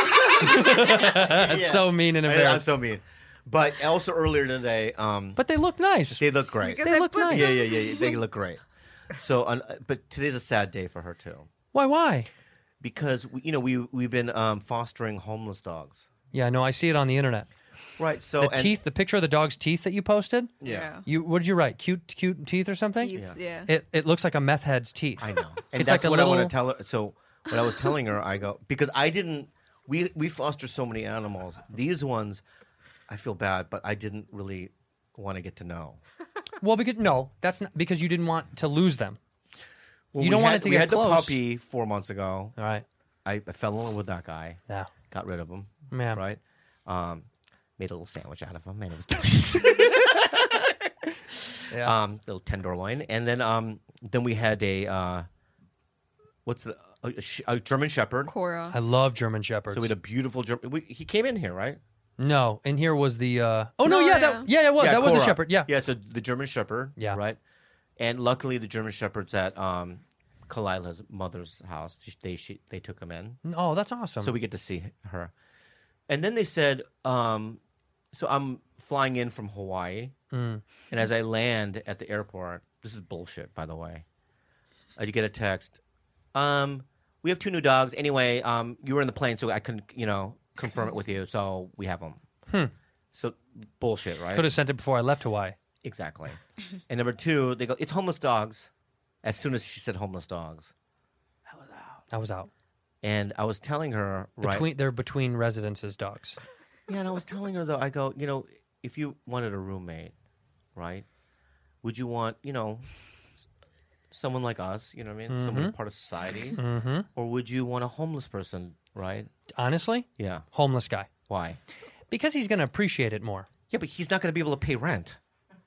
That's Yeah. so mean and I- I'm embarrassing. so mean. But also earlier today, um, But they look nice. they look great. Because They I look put nice. Yeah, yeah, yeah, yeah. They look great. So, uh, but today's a sad day for her too, Why? Why? because we, you know we we've been um, fostering homeless dogs, Yeah, no, I see it on the internet. right? So The and- teeth, the picture of the dog's teeth that you posted. yeah, You, what did you write? Cute, cute teeth or something? Keeps, yeah. It, it looks like a meth head's teeth. I know, and It's that's like a what I little- want to tell her. So, what I was telling her, I go because I didn't. We we foster so many animals. These ones, I feel bad, but I didn't really want to get to know. Well, because no, that's not because you didn't want to lose them. Well, You we don't want had, it to we get had close. the puppy four months ago. All right. I, I fell in love with that guy. Yeah. Got rid of him. Yeah. Right. Um, made a little sandwich out of him, and it was delicious. Yeah. Um, little tenderloin, and then um, then we had a uh, what's the a, sh- a German Shepherd. Cora. I love German Shepherds. So we had a beautiful German. We, he came in here, right? no, and here was the. Uh, oh no, No, yeah, yeah. that yeah, it was that was the Cora. Shepherd. Yeah. yeah. So the German Shepherd. Yeah. right. And luckily, the German Shepherd's at um, Kalila's mother's house. She- They she, they took him in, Oh, that's awesome. so we get to see her. And then they said, um, so I'm flying in from Hawaii, Mm. and as I land at the airport, this is bullshit, by the way. I get a text. Um, we have two new dogs. Anyway, um, you were in the plane, so I couldn't, you know, confirm it with you. So we have them. Hmm. So bullshit, right? Could have sent it before I left Hawaii. Exactly. And number two, they go, it's homeless dogs. As soon as she said homeless dogs, I was out. and I was telling her, right? Between they're between residences, dogs. Yeah, and I was telling her though, I go, you know, if you wanted a roommate, right? Would you want, you know, s- someone like us, you know what I mean? Someone Mhm. part of society, Mm-hmm. or would you want a homeless person, right? Honestly, Yeah. homeless guy Why? because he's going to appreciate it more. Yeah, but he's not going to be able to pay rent.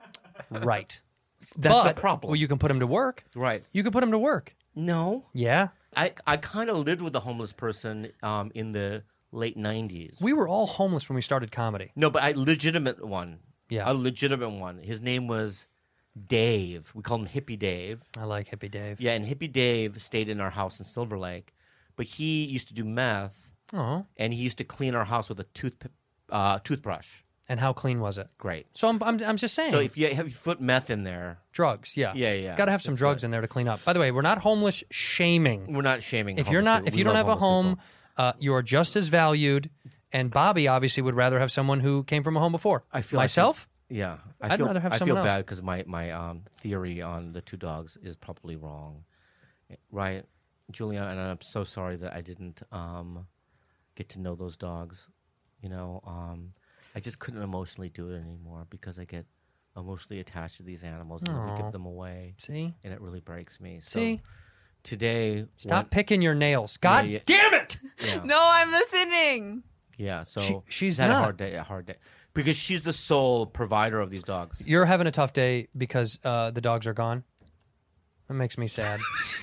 Right. That's but, the problem. Well, you can put him to work. Right. You can put him to work. No. Yeah. I, I kind of lived with a homeless person um, in the late nineties. We were all homeless when we started comedy. No, but a legitimate one. Yeah. A legitimate one. His name was Dave. We called him Hippie Dave. I like Hippie Dave. Yeah, and Hippie Dave stayed in our house in Silver Lake. But he used to do meth. Oh. And he used to clean our house with a tooth uh, toothbrush. And how clean was it? Great. So I'm, I'm, I'm just saying. So if you have you put meth in there. Drugs, yeah. Yeah, yeah. Got to have some That's drugs right. in there to clean up. By the way, we're not homeless shaming. We're not shaming If you're homeless not, people. if We you don't love have a homeless home, uh, you are just as valued. And Bobby obviously would rather have someone who came from a home before. I feel Myself? Yeah, I I'd feel, rather have I someone feel else. bad because my my um, theory on the two dogs is probably wrong, right, Juliana? And I'm so sorry that I didn't um, get to know those dogs. You know, um, I just couldn't emotionally do it anymore because I get emotionally attached to these animals and then we Aw. give them away. See, and it really breaks me. So See? today, Stop one- picking your nails. God yeah. damn it! Yeah. No, I'm listening. Yeah, so She- she's had not. a hard day. A hard day because she's the sole provider of these dogs. You're having a tough day because uh, the dogs are gone. That makes me sad.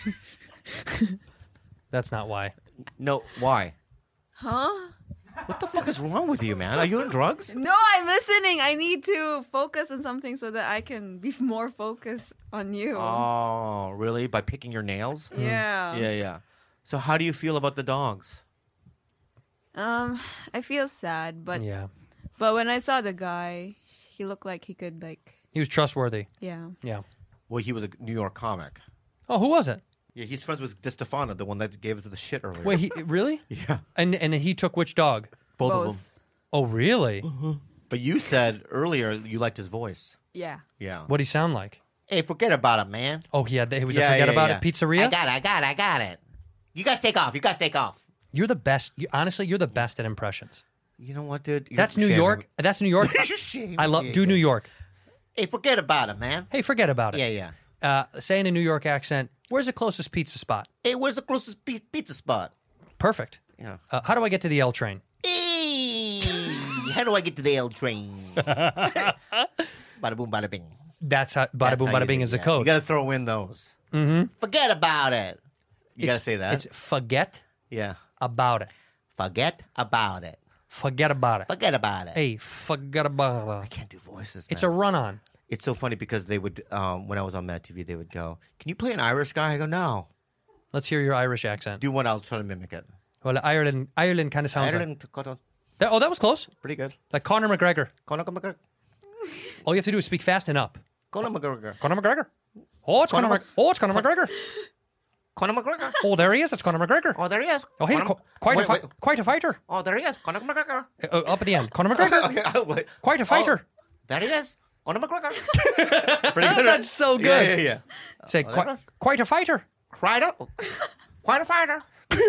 That's not why. No, why? Huh? What the fuck is wrong with you, man? Are you on drugs? No, I'm listening. I need to focus on something so that I can be more focused on you. Oh, really? By picking your nails? Yeah. Yeah, yeah. So how do you feel about the dogs? Um, I feel sad, but Yeah. but when I saw the guy, he looked like he could like He was trustworthy. yeah. Yeah. Well, he was a New York comic. Oh, who was it? Yeah, he's friends with DiStefano, the one that gave us the shit earlier. Wait, he really? Yeah. And and he took which dog? Both, of them. Oh, really? But you said earlier you liked his voice. Yeah. Yeah. What'd he sound like? Hey, forget about it, man. Oh, he had. He was Yeah, a forget yeah, about yeah. it pizzeria. I got it, I got it, I got it. You guys take off. You guys take off. You're the best. You, honestly, you're the best at impressions. You know what, dude? You're That's New shaming York. me. That's New York. You're shaming I love me do New again. York. Hey, forget about it, man. Hey, forget about it. Yeah, yeah. Uh, say in a New York accent. Where's the closest pizza spot? Hey, where's the closest pi- pizza spot? Perfect. Yeah. Uh, how do I get to the L train? Hey, how do I get to the L train? Bada boom, bada bing. That's how. Bada That's boom, how bada you bing do is the that. code. You got to throw in those. Mm-hmm. Forget about it. You got to It's- say that. It's forget Yeah. about it. Forget about it. Forget about it. Forget about it. Hey, forget about it. I can't do voices. It's man. a run on. It's so funny because they would, um, when I was on Mad T V, they would go, "Can you play an Irish guy?" I go, "No." Let's hear your Irish accent. Do one. I'll try to mimic it. Well, Ireland, Ireland kind of sounds Ireland, like. That, oh, that was close. pretty good. Like Conor McGregor. Conor McGregor. All you have to do is speak fast and up. Conor McGregor. Conor McGregor. Oh, it's Conor. Conor Mc- oh, it's Conor McGregor. Conor McGregor. Oh, there he is. It's Conor McGregor. Oh, there he is. Oh, he's Conor- qu- quite wait, a fi- wait. quite a fighter. Oh, there he is. Conor McGregor. Uh, up at the end, Conor McGregor. Okay, oh, wait. Quite a fighter. Oh, there he is. Conor McGregor. Pretty good. That's so good. Yeah, yeah, yeah. Say, Oh, quite, there- quite a fighter. Quite a, quite a fighter.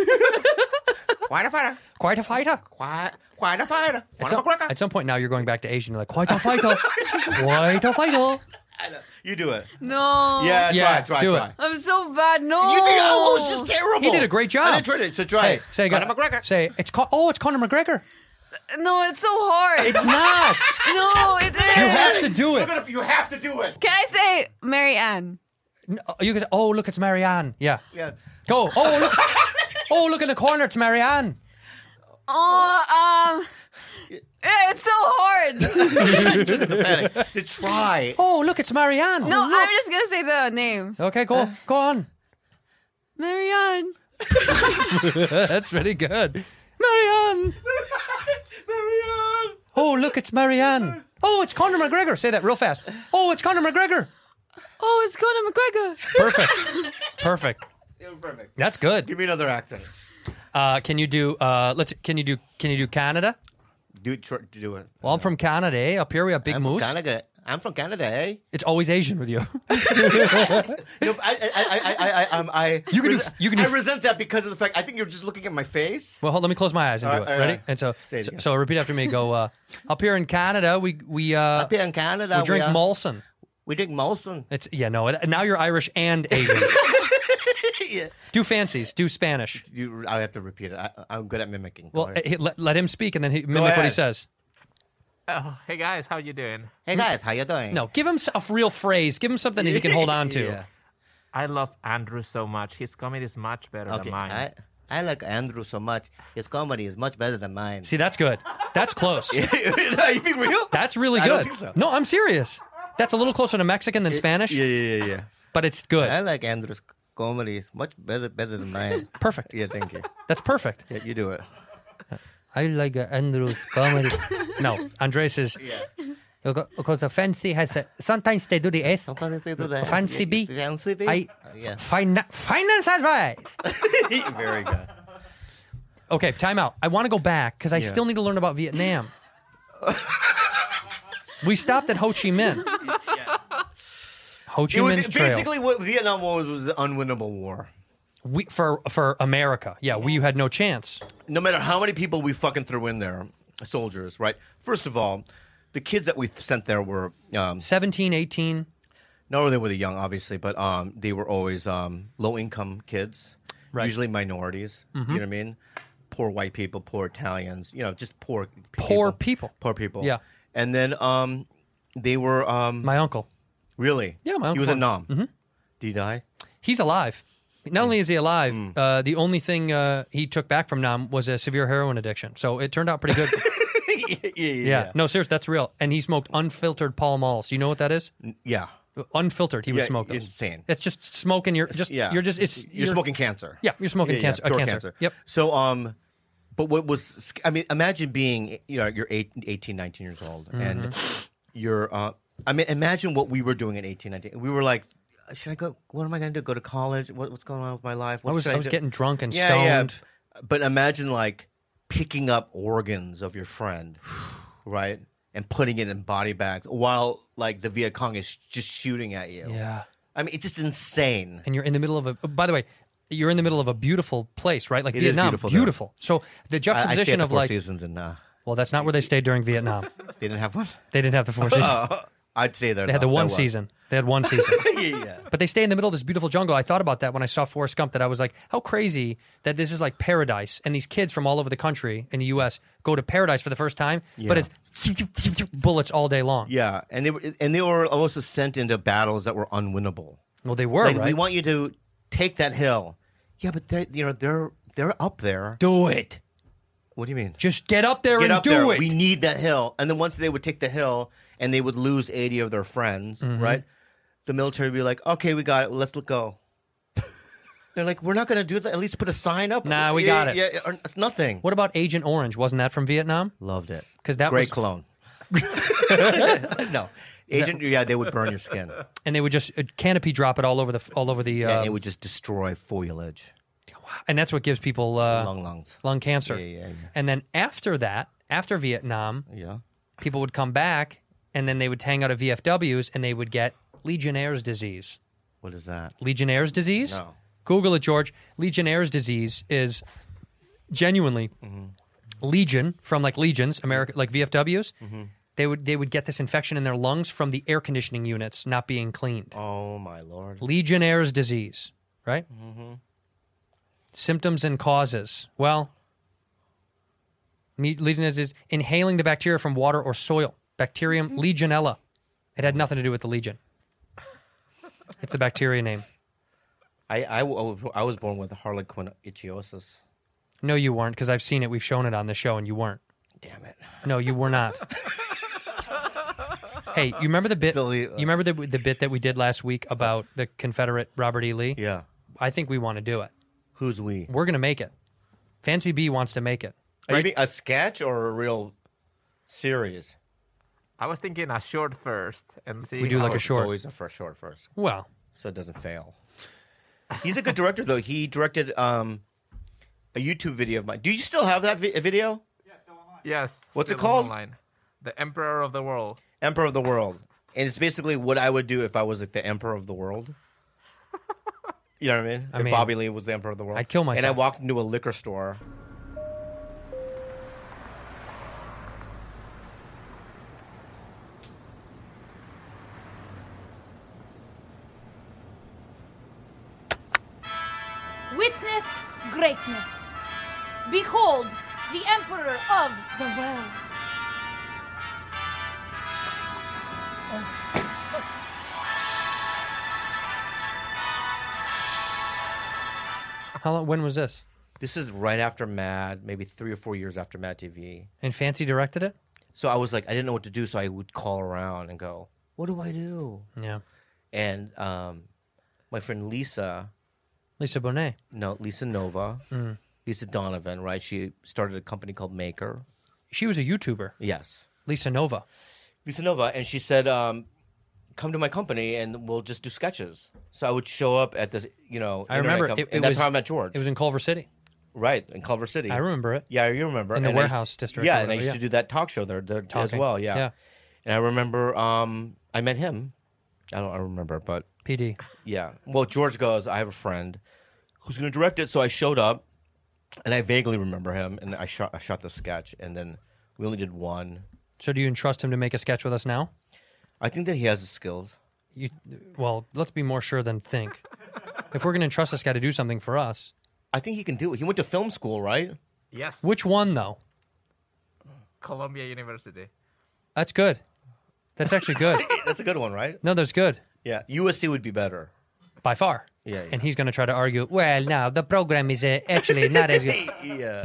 Quite a fighter. Quite a fighter. Quite, quite a fighter. At Conor some, McGregor. at some point now, you're going back to Asian. You're like, quite a fighter. Quite a fighter. You do it. No. Yeah, Yeah, try, try, do try. it. I'm so bad. No. You think I was just terrible? He did a great job. I didn't try it, so try Hey, it. say, Conor go- McGregor. Say, it's Con- oh, it's Conor McGregor. No, it's so hard. It's not. No, it is. You have to do it. Look it up. You have to do it. Can I say Mary Ann? No, you can say, oh, look, it's Marianne. Yeah. Yeah. Go. Oh, look. Oh, look in the corner. It's Marianne. Oh, um, yeah, it's so hard. To try. Oh, look, it's Marianne. No, I'm just gonna say the name. Okay, go. Go on. Mary Ann. That's pretty good. Marianne. Marianne. Oh, look, it's Marianne. Oh, it's Conor McGregor. Say that real fast. Oh, it's Conor McGregor. Oh, it's Conor McGregor. Perfect. Perfect. Perfect. That's good. Give me another accent. Uh, can you do? Uh, let's. Can you do? Can you do Canada? Do try, do it. Well, I'm from Canada. Eh? Up here we have big I'm moose. from Canada. I'm from Canada, eh? It's always Asian with you. You know, I, I, I, I, I, um, I, You can do- res- you can do- I resent that because of the fact I think you're just looking at my face. Well, hold, let me close my eyes and All do right, it. all Ready? right. And so, Say it so, again. so repeat after me. Go. Uh, up here in Canada, we we uh, Up here in Canada, we drink we, uh, Molson. We drink Molson. It's yeah. No. it- Now you're Irish and Asian. Yeah. Do fancies. Do Spanish. You, I have to repeat it. I, I'm good at mimicking. Go Well, ahead. eh, let, let him speak and then he, mimic what he ahead. says. oh, hey guys, how you doing? Hey guys, how you doing? No, give him s- a real phrase. Give him something that he can hold on to. Yeah. I love Andrew so much. His comedy is much better Okay, than mine. I, I like Andrew so much. His comedy is much better than mine. See, that's good. That's close. Are you being real? That's really I good. don't think so. No, I'm serious. That's a little closer to Mexican than Spanish. Yeah, yeah, yeah, yeah. But it's good. I like Andrew's comedy. It's much better better than mine. Perfect. Yeah, thank you. That's perfect. Yeah, you do it. I like uh, Andrew's comedy. No, Andres is. Yeah. Because the fancy has a, sometimes they do the S. Sometimes they do the fancy B. Fancy B. I Uh, yeah. fin- finance advice. Very good. Okay, time out. I want to go back because I Yeah. still need to learn about Vietnam. We stopped at Ho Chi Minh. Ho Chi It was Minh's trail. basically what Vietnam War was, was an unwinnable war. We, for for America, yeah, we had no chance. No matter how many people we fucking threw in there, soldiers, right? First of all, the kids that we sent there were um, seventeen, eighteen. No, they were the young, obviously, but um, they were always um, low-income kids, Right. usually minorities. Mhm. You know what I mean? Poor white people, poor Italians. You know, just poor p- Poor people. Poor people. Yeah. And then um, they were um, My uncle. really. Yeah, my He uncle. was a nom. Mhm. Did he die? He's alive. Not only is he alive, Hmm. uh, the only thing uh, he took back from Nam was a severe heroin addiction. So it turned out pretty good. yeah, yeah, yeah. No, seriously, that's real. And he smoked unfiltered Pall Malls. You know what that is? Yeah. Unfiltered, he would Yeah, smoke those. insane. It's just smoking. You're just. Yeah. You're just. It's. You're, smoking cancer. Yeah, you're smoking Yeah, yeah, cancer. a pure cancer. Yep. So, um, but what was, I mean, imagine being, you know, you're eight, eighteen, nineteen years old, and Mhm. you're, uh, I mean, imagine what we were doing at eighteen, nineteen. We were like, should I go, what am I going to do? Go to college? What, what's going on with my life? What I was. should I was do? getting drunk and Yeah, stoned. yeah. But imagine like picking up organs of your friend, right? And putting it in body bags while like the Viet Cong is just shooting at you. Yeah. I mean, it's just insane. And you're in the middle of a. By the way, you're in the middle of a beautiful place, right? Like It is Vietnam, beautiful there. beautiful. So the I, I juxtaposition stayed at the of Four like. Seasons in, uh, Well, that's not where they stayed during Vietnam. they didn't have one? They didn't have the Four Seasons. Oh, I'd say there. They had the though. one There was. season. They had one season. yeah, yeah. But they stay in the middle of this beautiful jungle. I thought about that when I saw Forrest Gump, that I was like, how crazy that this is like paradise. And these kids from all over the country in the U S go to paradise for the first time, but Yeah. it's bullets all day long. Yeah, and they were and they were also sent into battles that were unwinnable. Well, they were, Like, right? we want you to take that hill. Yeah, but they're you know they're they're up there. Do it. What do you mean? Just get up there Get and up do there. it. We need that hill. And then once they would take the hill and they would lose eighty of their friends, Mhm. right? The military would be like, okay, we got it. Let's let go. They're like, we're not going to do that. At least put a sign up. Nah, we Yeah, got it. Yeah, or- it's nothing. What about Agent Orange? Wasn't that from Vietnam? Loved it. Because that Great was cologne. no, agent. Yeah, they would burn your skin. and they would just uh, canopy drop it all over the all over the. Yeah, Uh, it would just destroy foliage. and that's what gives people uh, Lung lungs. lung cancer. Yeah, yeah, yeah. And then after that, after Vietnam, Yeah. people would come back and then they would hang out at V F Ws and they would get Legionnaire's disease. What is that? Legionnaire's disease? No. Google it, George. Legionnaire's disease is genuinely Mm-hmm. legion from like legions, America, like V F Ws. Mhm. They would they would get this infection in their lungs from the air conditioning units not being cleaned. Oh my lord. Legionnaire's disease, right? Mm-hmm. Symptoms and causes. Well, me- Legionnaire's is inhaling the bacteria from water or soil. Bacterium Legionella. It had nothing to do with the legion. It's the bacteria name. I, I, I was born with harlequin ichthyosis. No, you weren't, because I've seen it. We've shown it on the show, and you weren't. Damn it. No, you were not. Hey, you remember the bit? Silly, uh, You remember the the bit that we did last week about the Confederate Robert E. Lee? Yeah. I think we want to do it. Who's we? We're going to make it. Fancy B wants to make it. Are you Right? being a sketch or a real series? I was thinking a short first and see. We do how like a it- short. It's always a first short first, Well, so it doesn't fail. He's a good director, though. He directed um, a YouTube video of mine. Do you still have that vi- video? Yes. What's it still called? Online. The Emperor of the World. Emperor of the World. And it's basically what I would do if I was like the Emperor of the World. You know what I mean? I if mean, Bobby Lee was the Emperor of the World. I'd kill And I myself. walked into a liquor store. Witness greatness. Behold the Emperor of the world. How long? When was this? This is right after Mad, maybe three or four years after Mad T V. And Fancy directed it? So I was like, I didn't know what to do, so I would call around and go, what do I do? Yeah. And um, my friend Lisa. Lisa Bonet. No, Lisa Nova. Mm. Lisa Donovan, right? She started a company called Maker. She was a YouTuber. Yes. Lisa Nova. Lisa Nova. And she said, um, come to my company and we'll just do sketches. So I would show up at this, you know, I remember. com- It, it and that's was, how I met George. It was in Culver City. Right, in Culver City. I remember it. Yeah, you remember. In the And I used- warehouse district. Yeah, or and I whatever, used yeah. to do that talk show there, there as Talking. well. Yeah. Yeah. And I remember um, I met him. I don't I don't remember, but. P D. Yeah. Well, George goes, I have a friend who's going to direct it. So I showed up, and I vaguely remember him, and I shot, I shot the sketch, and then we only did one. So do you entrust him to make a sketch with us now? I think that he has the skills. You, well, let's be more sure than think. If we're going to entrust this guy to do something for us. I think he can do it. He went to film school, right? Yes. Which one, though? Columbia University. That's good. That's actually good. That's a good one, right? No, that's good. Yeah. U S C would be better. By far. Yeah. yeah. And he's going to try to argue, well, no, the program is uh, actually not as good. yeah.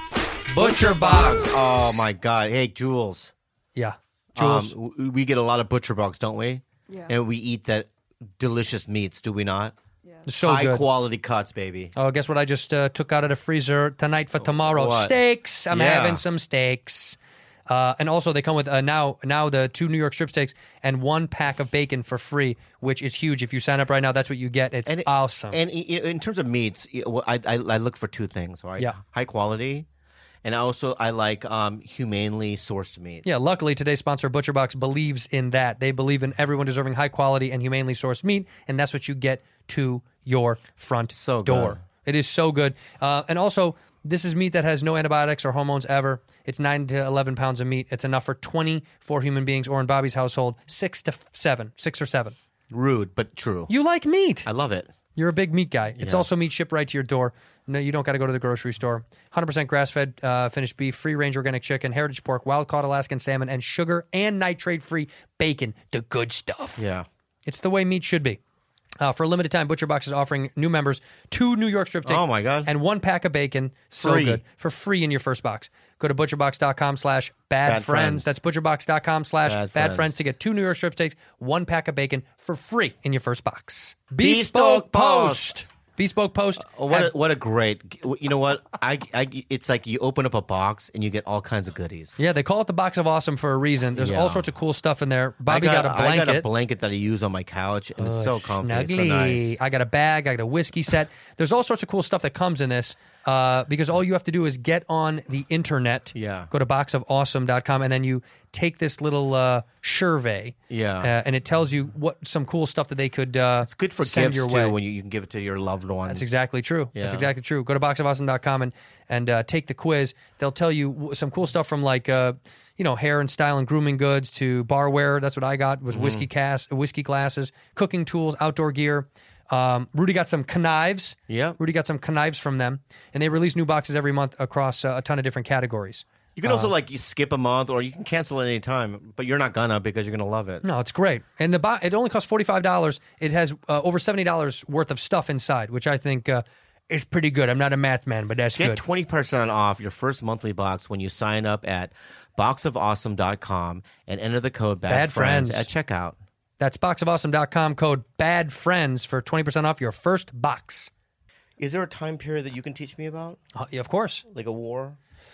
Butcher Box. Oh, my God. Hey, Jules. Yeah. Jules. Um, w- we get a lot of Butcher Box, don't we? Yeah. And we eat that delicious meats, do we not? So High good. quality cuts, baby. Oh, guess what I just uh, took out of the freezer tonight for tomorrow? What? Steaks. I'm Yeah. having some steaks. Uh, and also, they come with uh, now now the two New York strip steaks and one pack of bacon for free, which is huge. If you sign up right now, that's what you get. It's And- awesome. And i- in terms of meats, I, I, I look for two things, right? Yeah. High quality, and also I like um, humanely sourced meat. Yeah, luckily today's sponsor, ButcherBox, believes in that. They believe in everyone deserving high quality and humanely sourced meat, and that's what you get to your front So door. good. It is so good. Uh, and also, this is meat that has no antibiotics or hormones ever. It's nine to eleven pounds of meat. It's enough for twenty-four human beings, or in Bobby's household, six to seven, six or seven. Rude, but true. You like meat. I love it. You're a big meat guy. It's Yeah. also meat shipped right to your door. No, you don't got to go to the grocery store. one hundred percent grass-fed uh, finished beef, free-range organic chicken, heritage pork, wild-caught Alaskan salmon, and sugar and nitrate-free bacon. The good stuff. Yeah. It's the way meat should be. Uh, for a limited time, ButcherBox is offering new members two New York strip steaks. Oh, my God. And one pack of bacon. So Free. good. For free in your first box. Go to butcherbox.com slash bad Bad friends. friends. That's butcherbox.com slash Bad bad friends. friends to get two New York strip steaks, one pack of bacon for free in your first box. Bespoke Post. Bespoke Post. Oh, what had- a, what a great! You know what? I, I it's like you open up a box and you get all kinds of goodies. Yeah, they call it the Box of Awesome for a reason. There's Yeah. all sorts of cool stuff in there. Bobby I got, a blanket. I got a blanket that I use on my couch, and it's Oh, so comfy. Snuggly. It's so nice. I got a bag. I got a whiskey set. There's all sorts of cool stuff that comes in this uh, because all you have to do is get on the internet. Yeah. Go to box of awesome dot com and then you take this little uh, survey. Yeah. Uh, and it tells you what some cool stuff that they could uh, It's good for send gifts your too way. when you, you can give it to your loved ones. That's exactly true. That's Yeah. exactly true. Go to box of awesome dot com and and uh, take the quiz. They'll tell you w- some cool stuff from like uh, you know hair and style and grooming goods to barware. That's what I got. Was whiskey Mm-hmm. cast, whiskey glasses, cooking tools, outdoor gear. Um, Rudy got some knives. Yeah. Rudy got some knives from them, and they release new boxes every month across uh, a ton of different categories. You can also Uh, like you skip a month, or you can cancel at any time, but you're not gonna because you're gonna love it. No, it's great, and the bo- it only costs forty five dollars. It has uh, over seventy dollars worth of stuff inside, which I think uh, is pretty good. I'm not a math man, but that's Get good. twenty percent off your first monthly box when you sign up at box of awesome dot com and enter the code bad, Bad friends Friends. at checkout. That's box of awesome dot com code bad friends for twenty percent off your first box. Is there a time period that you can teach me about? Uh, yeah, of course. Like a war?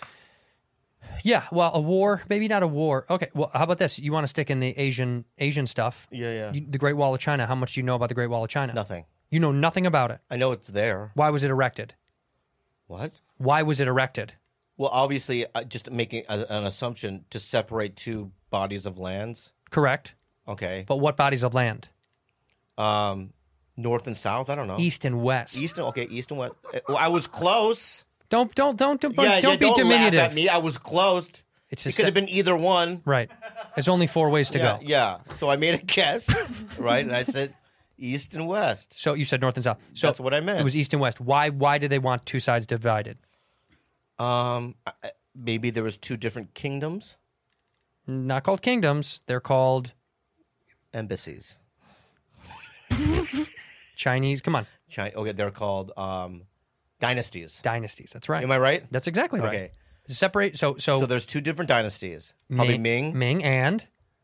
Yeah, well, a war, maybe not a war. Okay, well, how about this? You want to stick in the Asian Asian stuff? Yeah, yeah. You, the Great Wall of China. How much do you know about the Great Wall of China? Nothing. You know nothing about it. I know it's there. Why was it erected? What? Why was it erected? Well, obviously, uh, just making a, an assumption to separate two bodies of lands. Correct. Okay. But what bodies of land? Um, north and south. I don't know. East and west. East and okay, east and west. Uh, well, I was close. Don't don't don't don't, yeah, don't yeah, be don't diminutive. laugh at me. I was close. It's a it could have se- been either one. Right. There's only four ways to yeah, go. Yeah. So I made a guess, right? And I said east and west. So you said north and south. So That's what I meant. It was east and west. Why why did they want two sides divided? Um, I- maybe there was two different kingdoms, Not called kingdoms. They're called embassies. Chinese. Come on. China. Okay, they're called um, Dynasties. Dynasties. That's right. Am I right? That's exactly right. Okay. Separate. So so So there's two different dynasties. Probably Ming. Ming and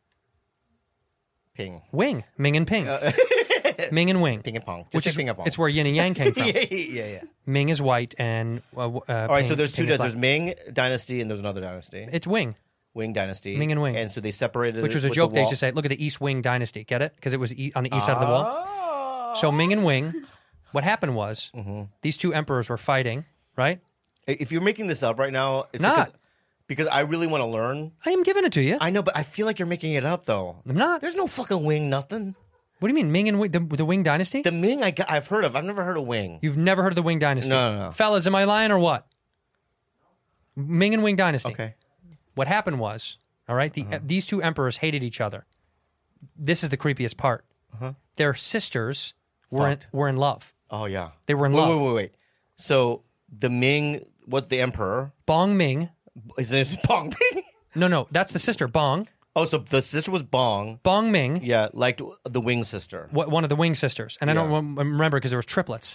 Ping. Wing. Ming and Ping. Uh, Ming and Wing. Ping and Pong. Just Which say is Ping and Pong. it's where yin and yang came from. yeah, yeah, yeah. Ming is white and uh, uh, All right, Ping- so there's two. Ping is There's black. Ming Dynasty and there's another dynasty. It's Wing. Wing Dynasty. Ming and Wing. And so they separated Which it was a with joke the they wall. used to say, look at the East Wing Dynasty. Get it? Because it was e- on the east side of the wall. So Ming and Wing, what happened was Mm-hmm. these two emperors were fighting, right? If you're making this up right now, it's Not. Because, because I really want to learn. I am giving it to you. I know, but I feel like you're making it up, though. I'm not. There's no fucking Wing, nothing. What do you mean, Ming and Wing, the, the Wing Dynasty? The Ming I got, I've heard of. I've never heard of Wing. You've never heard of the Wing Dynasty? No, no, no. Fellas, am I lying or what? Ming and Wing Dynasty. Okay. What happened was, all right, the, Uh-huh. these two emperors hated each other. This is the creepiest part. Uh-huh. Their sisters were in, Fucked. were in love. Oh, yeah. They were in wait, love. Wait, wait, wait. So the Ming, what, the emperor? Bong Ming. His name's Bong Ming? No, no, that's the sister, Bong. Oh, so the sister was Bong. Bong Ming. Yeah, like the Wing sister. What, one of the Wing sisters. And I don't Yeah. rem- remember because there was triplets.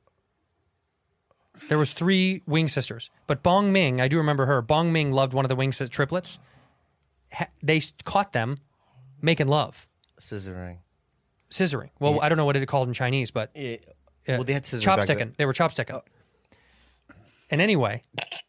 There was three Wing sisters. But Bong Ming, I do remember her. Bong Ming loved one of the Wing sis- triplets. Ha- they s- caught them making love. Scissoring. Scissoring. Well, Yeah. I don't know what it called in Chinese, but Yeah. uh, Well, they had scissors back chopsticking. then. They were chopsticking. And anyway,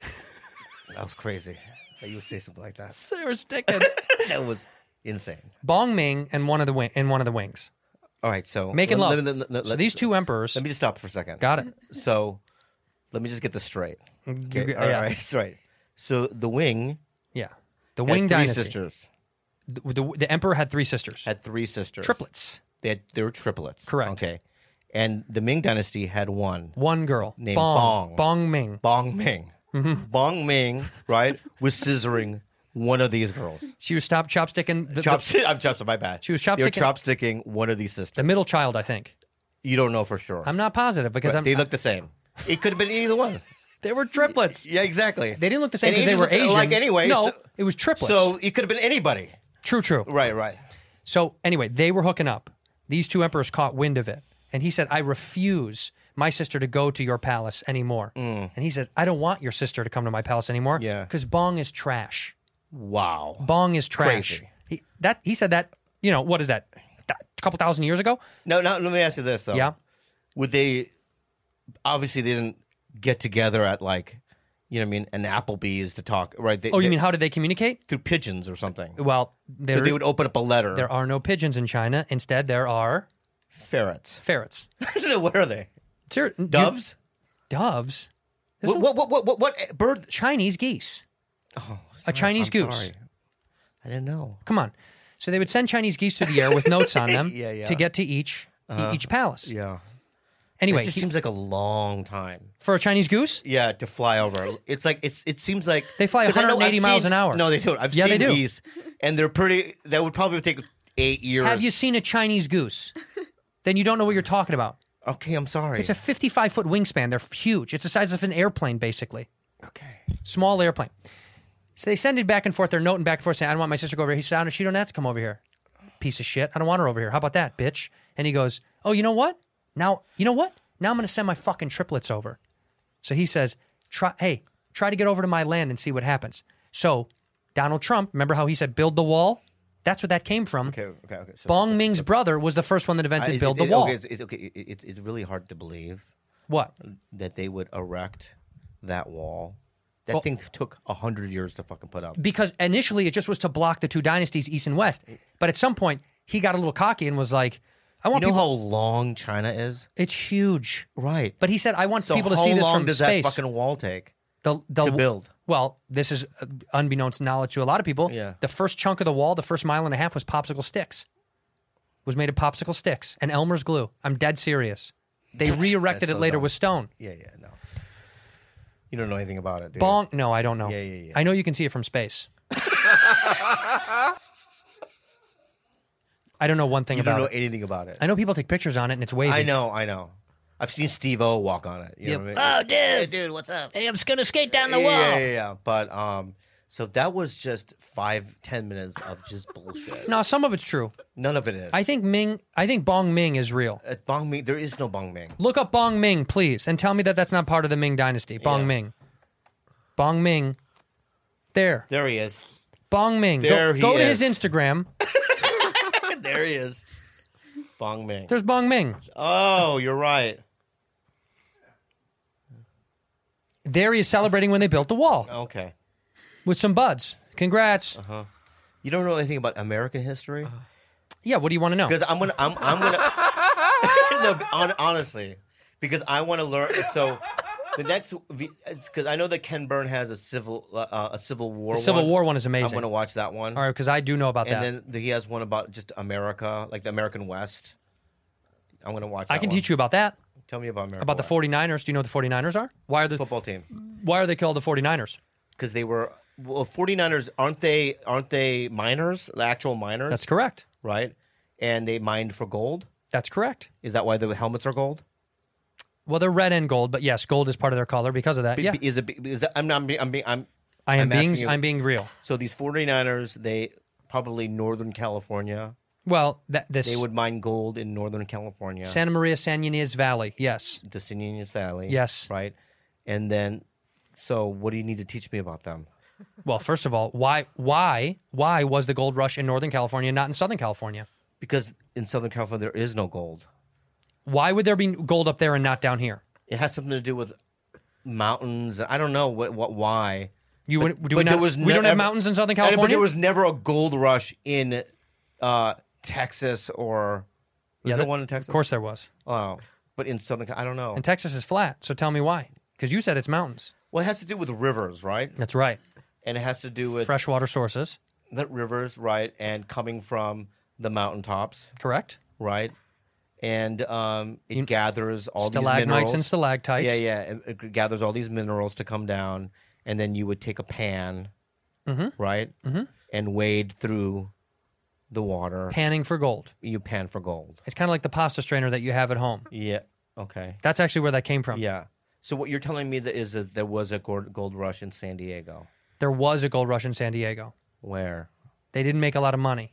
That was crazy that you would say something like that. they were sticking. That was insane. Bong Ming and one of the wing and one of the wings All right, so making let- love. let- let- let- so let- these two emperors. Let me just stop for a second. Got it. So let me just get this straight. Okay, You- all yeah. right, straight. So the Wing, Yeah, the had Wing three dynasty. sisters, The, the, the emperor had three sisters. had three sisters, Triplets. They had they were triplets. Correct. Okay, and the Ming Dynasty had one One girl named Bong. Bong. Bong Ming. Bong Ming. Bong Ming, right, was scissoring one of these girls. She was stop chopsticking. The, the, Chopstick. I'm chopstick. My bad. She was They were chopsticking- chopsticking one of these sisters. the middle child, I think. You don't know for sure. I'm not positive because But I'm. they look the same. It could have been either one. They were triplets. Yeah, exactly. They didn't look the same And because they were Asians Asian. look alike anyway, No, so- it was triplets. So it could have been anybody. true, true. Right, right. So anyway, they were hooking up. These two emperors caught wind of it, and he said, "I refuse my sister to go to your palace anymore." And he says, "I don't want your sister to come to my palace anymore. Mm. Yeah. because Bong is trash. Wow. Bong is trash." Crazy. He, that he said that. You know what is that? A couple thousand years ago? No, no. Let me ask you this though. Yeah. Would they? Obviously, they didn't get together at like, you know, what I mean, an Applebee's to talk, right? They, Oh, you they- mean how did they communicate? through pigeons or something? Well, there, So they would open up a letter. there are no pigeons in China. Instead, there are ferrets. ferrets. What are they? Ser- do you- Doves? Doves. There's What, no- what, what, what, what bird? Chinese geese. Oh, A sorry, Chinese I'm goose. sorry. I didn't know. Come on. So they would send Chinese geese through the air with notes on them Yeah, yeah. to get to each Uh-huh. each palace. Yeah. Anyway, it just he- seems like a long time. for a Chinese goose, Yeah, to fly over. It's like it's. It seems like They fly 'cause I know one hundred eighty I've miles seen- an hour. No, they don't. I've Yeah, seen they do. these, and they're pretty. That would probably take eight years. have you seen a Chinese goose? Then you don't know what you're talking about. Okay, I'm sorry. It's a fifty-five foot wingspan. They're huge. It's the size of an airplane, basically. Okay. Small airplane. So they send it back and forth. They're noting back and forth saying, "I don't want my sister to go over here." He said, "She don't have to come over here. Piece of shit. I don't want her over here. How about that, bitch?" And he goes, "Oh, you know what? Now, you know what? Now I'm going to send my fucking triplets over." So he says, "Try, hey, try to get over to my land and see what happens." So Donald Trump, remember how he said, "Build the wall"? That's where that came from. Okay, okay, okay. So, Bong Ming's brother was the first one that invented I- build it- the wall. Okay, it's, it's, okay, it- it's, it's really hard to believe What? that they would erect that wall. That Well- thing took a hundred years to fucking put up. Because initially it just was to block the two dynasties, East and West. But at some point he got a little cocky and was like, "I You want know people." how long China is? It's huge, Right. but he said, "I want So people to how see this long from does space." that fucking wall take the, the, to build? Well, this is uh, unbeknownst knowledge to a lot of people. Yeah. The first chunk of the wall, the first mile and a half, was popsicle sticks. Was made of popsicle sticks and Elmer's glue. I'm dead serious. They re-erected That's it so later dumb. with stone. Yeah, yeah, no. You don't know anything about it, do you? Bong? No, I don't know. Yeah, yeah, yeah. I know you can see it from space. I don't know one thing You about don't know it. anything about it. I know people take pictures on it and it's wavy. I know, I know. I've seen Steve-O walk on it. You Yep. know what I mean? Oh, dude. Hey, dude, what's up? Hey, I'm just gonna skate down the yeah, wall. Yeah, yeah, yeah. But um, So that was just five, ten minutes of just bullshit. No, some of it's true. None of it is. I think Ming. I think Bong Ming is real. Uh, Bong Ming. There is no Bong Ming. Look up Bong Ming, please, and tell me that that's not part of the Ming Dynasty. Bong Yeah. Ming. Bong Ming. There. There he is. Bong Ming. There go he go to is. his Instagram. There he is. Bong Ming. There's Bong Ming. Oh, you're right. There he is celebrating when they built the wall Okay. with some buds. Congrats. Uh huh. You don't know anything about American history? Yeah. What do you want to know? Because I'm gonna, I'm, I'm gonna. no, on, honestly, because I want to learn. So the next, because I know that Ken Burn has a civil, uh, a Civil War. The Civil one. War one is amazing. I'm gonna watch that one. All right, because I do know about and that. then he has one about just America, like the American West. I'm gonna watch. That I can one. teach you about that. Tell me about America. About the West. 49ers. Do you know what the 49ers are? Why are the football team? Why are they called the 49ers? Because they were well, 49ers aren't they? Aren't they miners? The actual miners? That's correct. Right, and they mined for gold. That's correct. Is that why the helmets are gold? Well, they're red and gold, but yes, gold is part of their color because of that. Be- Yeah, be- Is it? Is that, I'm not. I'm. being- I'm. being- I'm I am I'm being asking you- I'm being real. So these 49ers, they probably Northern California. Well, that this They would mine gold in Northern California. Santa Maria San Ynez Valley. Yes. The San Ynez Valley. Yes. Right. And then, so what do you need to teach me about them? Well, first of all, why why why was the gold rush in Northern California, not in Southern California? Because in Southern California there is no gold. Why would there be gold up there and not down here? It has something to do with mountains. I don't know what, what why. You But- would, do but we, not, there was we don't have never- mountains in Southern I know, California? But there was never a gold rush in uh, Texas or was Yeah, there that- one in Texas? Of course there was. Oh, but in Southern, Cal- I don't know. And Texas is flat, so tell me why. Because you said it's mountains. Well, it has to do with rivers, right? That's right. And it has to do with Freshwater sources. the rivers, right? And coming from the mountaintops, Correct. right? And um, it You- gathers all these Stalagmites minerals and stalactites. Yeah, yeah. It, it gathers all these minerals to come down, and then you would take a pan, Mhm. right, Mhm. and wade through the water. Panning for gold. You pan for gold. It's kind of like the pasta strainer that you have at home. Yeah. Okay. That's actually where that came from. Yeah. So what you're telling me that is that there was a gold gold rush in San Diego. There was a gold rush in San Diego. Where? They didn't make a lot of money.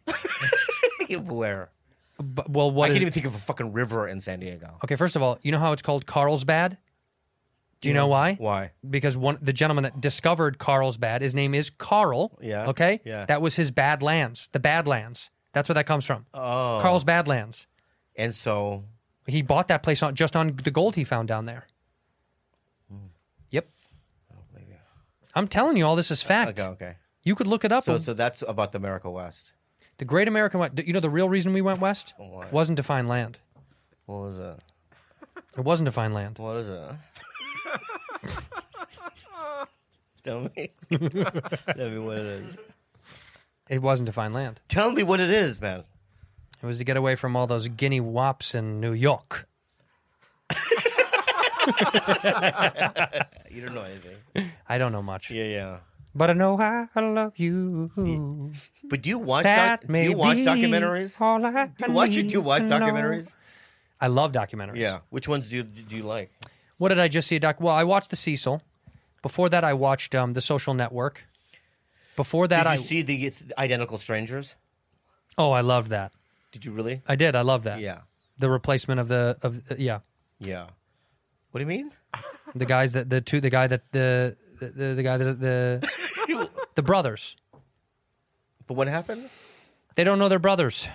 Where? But, well, what I can't is- even think of a fucking river in San Diego. Okay, first of all, you know how it's called Carlsbad? Do you know why? Why? Because one the gentleman that discovered Carlsbad, his name is Carl. Yeah. Okay? Yeah. That was his Badlands, the Badlands. That's where that comes from. Oh. Carl's Badlands. And so he bought that place on just on the gold he found down there. Yep. I'm telling you, all this is fact. Okay, okay. You could look it up. So so that's about the America West. The Great American West. You know the real reason we went west What? wasn't to find land. What was it? It wasn't to find land. What is it? Tell me. Tell me what it is. It wasn't to find land. Tell me what it is, man. It was to get away from all those guinea wops in New York. You don't know anything. I don't know much. Yeah, yeah. But I know I love you. But do you watch That doc- do may you watch be documentaries? all I Do you watch need do you watch to know. documentaries? I love documentaries. Yeah. Which ones do you, do you like? What did I just see? A doc. Well, I watched the Cecil. Before that, I watched um, the Social Network. Before that, Did you I see the Identical Strangers? oh, I loved that. Did you really? I did. I loved that. Yeah. The replacement of the of uh, yeah. Yeah. What do you mean? The guys that the two the guy that the the, the, the guy that the the brothers. But what happened? They don't know their brothers.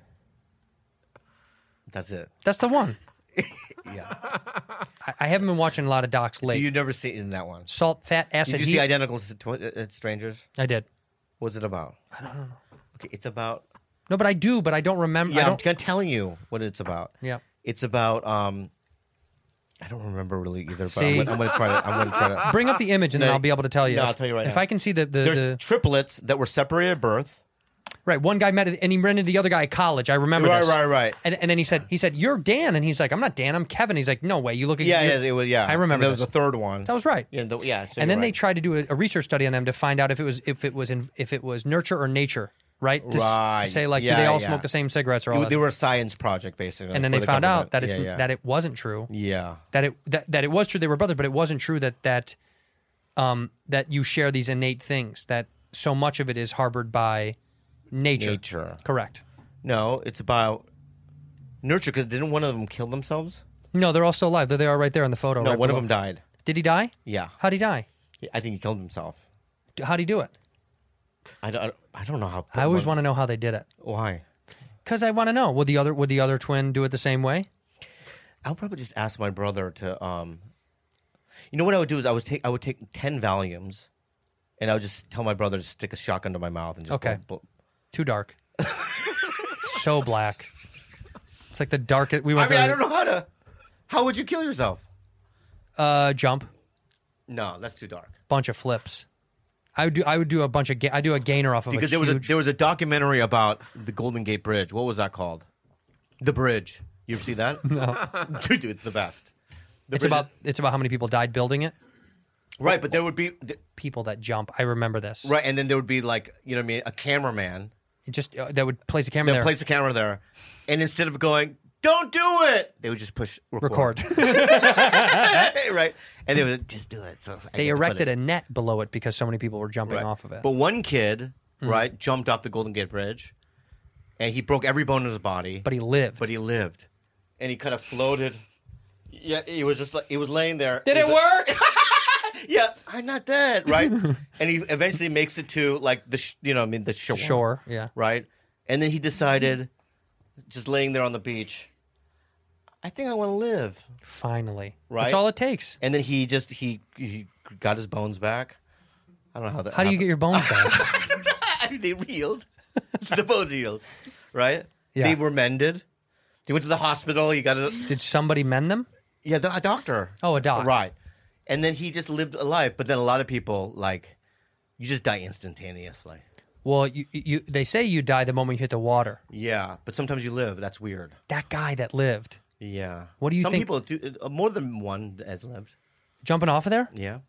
That's it. That's the one. Yeah. I, I haven't been watching a lot of docs So lately. you've never seen that one? Salt, fat, acid, Did you heat. see Identical St- uh, Strangers? I did. What's it about? I don't know. Okay, it's about. No, but I do, but I don't remember. Yeah, I I'm don't, t- telling you what it's about. Yeah. It's about. um I don't remember really either, but See? I'm, gonna, I'm gonna try to. I'm gonna try to Bring up the image and then No, I'll be able to tell you. No, if, I'll tell you right if now. I can see the the, They're the triplets that were separated at birth. right. One guy met it and he rented the other guy at college. I remember Right, this. right, right. And, and then he said, he said, "You're Dan," and he's like, "I'm not Dan. I'm Kevin." He's like, "No way. You look." Yeah, you're- yeah, it was. Yeah, I remember. And there was this. a third one. That was right. Yeah, the, yeah. So and then you're they right. tried to do a, a research study on them to find out if it was if it was in, if it was nurture or nature, right? To, s- Right. to say like, Yeah, do they all yeah. smoke the same cigarettes or It all? was- that? they were a science project, basically. and then for they the found government. out that it's yeah, yeah. that it wasn't true. Yeah. That it that, that it was true they were brothers, but it wasn't true that that um, that you share these innate things, that so much of it is harbored by nature. Nature. Correct. No, it's about nurture, because didn't one of them kill themselves? No, they're all still alive. There they are right there in the photo. No, right one of below. them died. Did he die? Yeah. How'd he die? I think he killed himself. How'd he do it? I don't, I don't know how. I always want to know how they did it. Why? Because I want to know. Would the other would the other twin do it the same way? I would probably just ask my brother to. Um, you know what I would do is I would take I would take ten Valiums, and I would just tell my brother to stick a shotgun to my mouth and just Okay. blow- blow- Too dark. So black. It's like the darkest. We I went. mean, to, I don't know how to. How would you kill yourself? Uh, jump. No, that's too dark. Bunch of flips. I would do. I would do a bunch of. Ga- I do a gainer off of Because a there was a huge. there was a documentary about the Golden Gate Bridge. What was that called? The Bridge. You ever see that? No. Dude, it's the best. The it's bridge- about. It's about how many people died building it. Right, but there would be th- People that jump. I remember this. right, and then there would be like you know what I mean, a cameraman It just uh, that would place a camera that there. places the camera there, and instead of going, "Don't do it," they would just push record. Record. Right, and they would just do it. So I They get the erected footage. a net below it because so many people were jumping Right. off of it. But one kid, Mm. right, jumped off the Golden Gate Bridge, and he broke every bone in his body. But he lived. But he lived, and he kind of floated. Yeah, he was just like he was laying there. Did He's it like- work? Yeah, I'm not dead, right? And he eventually makes it to like the sh- you know I mean the shore, Shore, yeah. right? And then he decided, just laying there on the beach, I think I want to live. Finally, Right? That's all it takes. And then he just he he got his bones back. I don't know how that. How do you get your bones back? get? They healed. The bones healed, right? Yeah. They were mended. He went to the hospital. He got a Did somebody mend them? yeah, the, a doctor. Oh, a doc. Right. And then he just lived a life. But then a lot of people, like, you just die instantaneously. Well, you, you they say you die the moment you hit the water. Yeah, but sometimes you live. That's weird. That guy that lived Yeah. What do you Some think- people do. Uh, more than one has lived. jumping off of there. Yeah.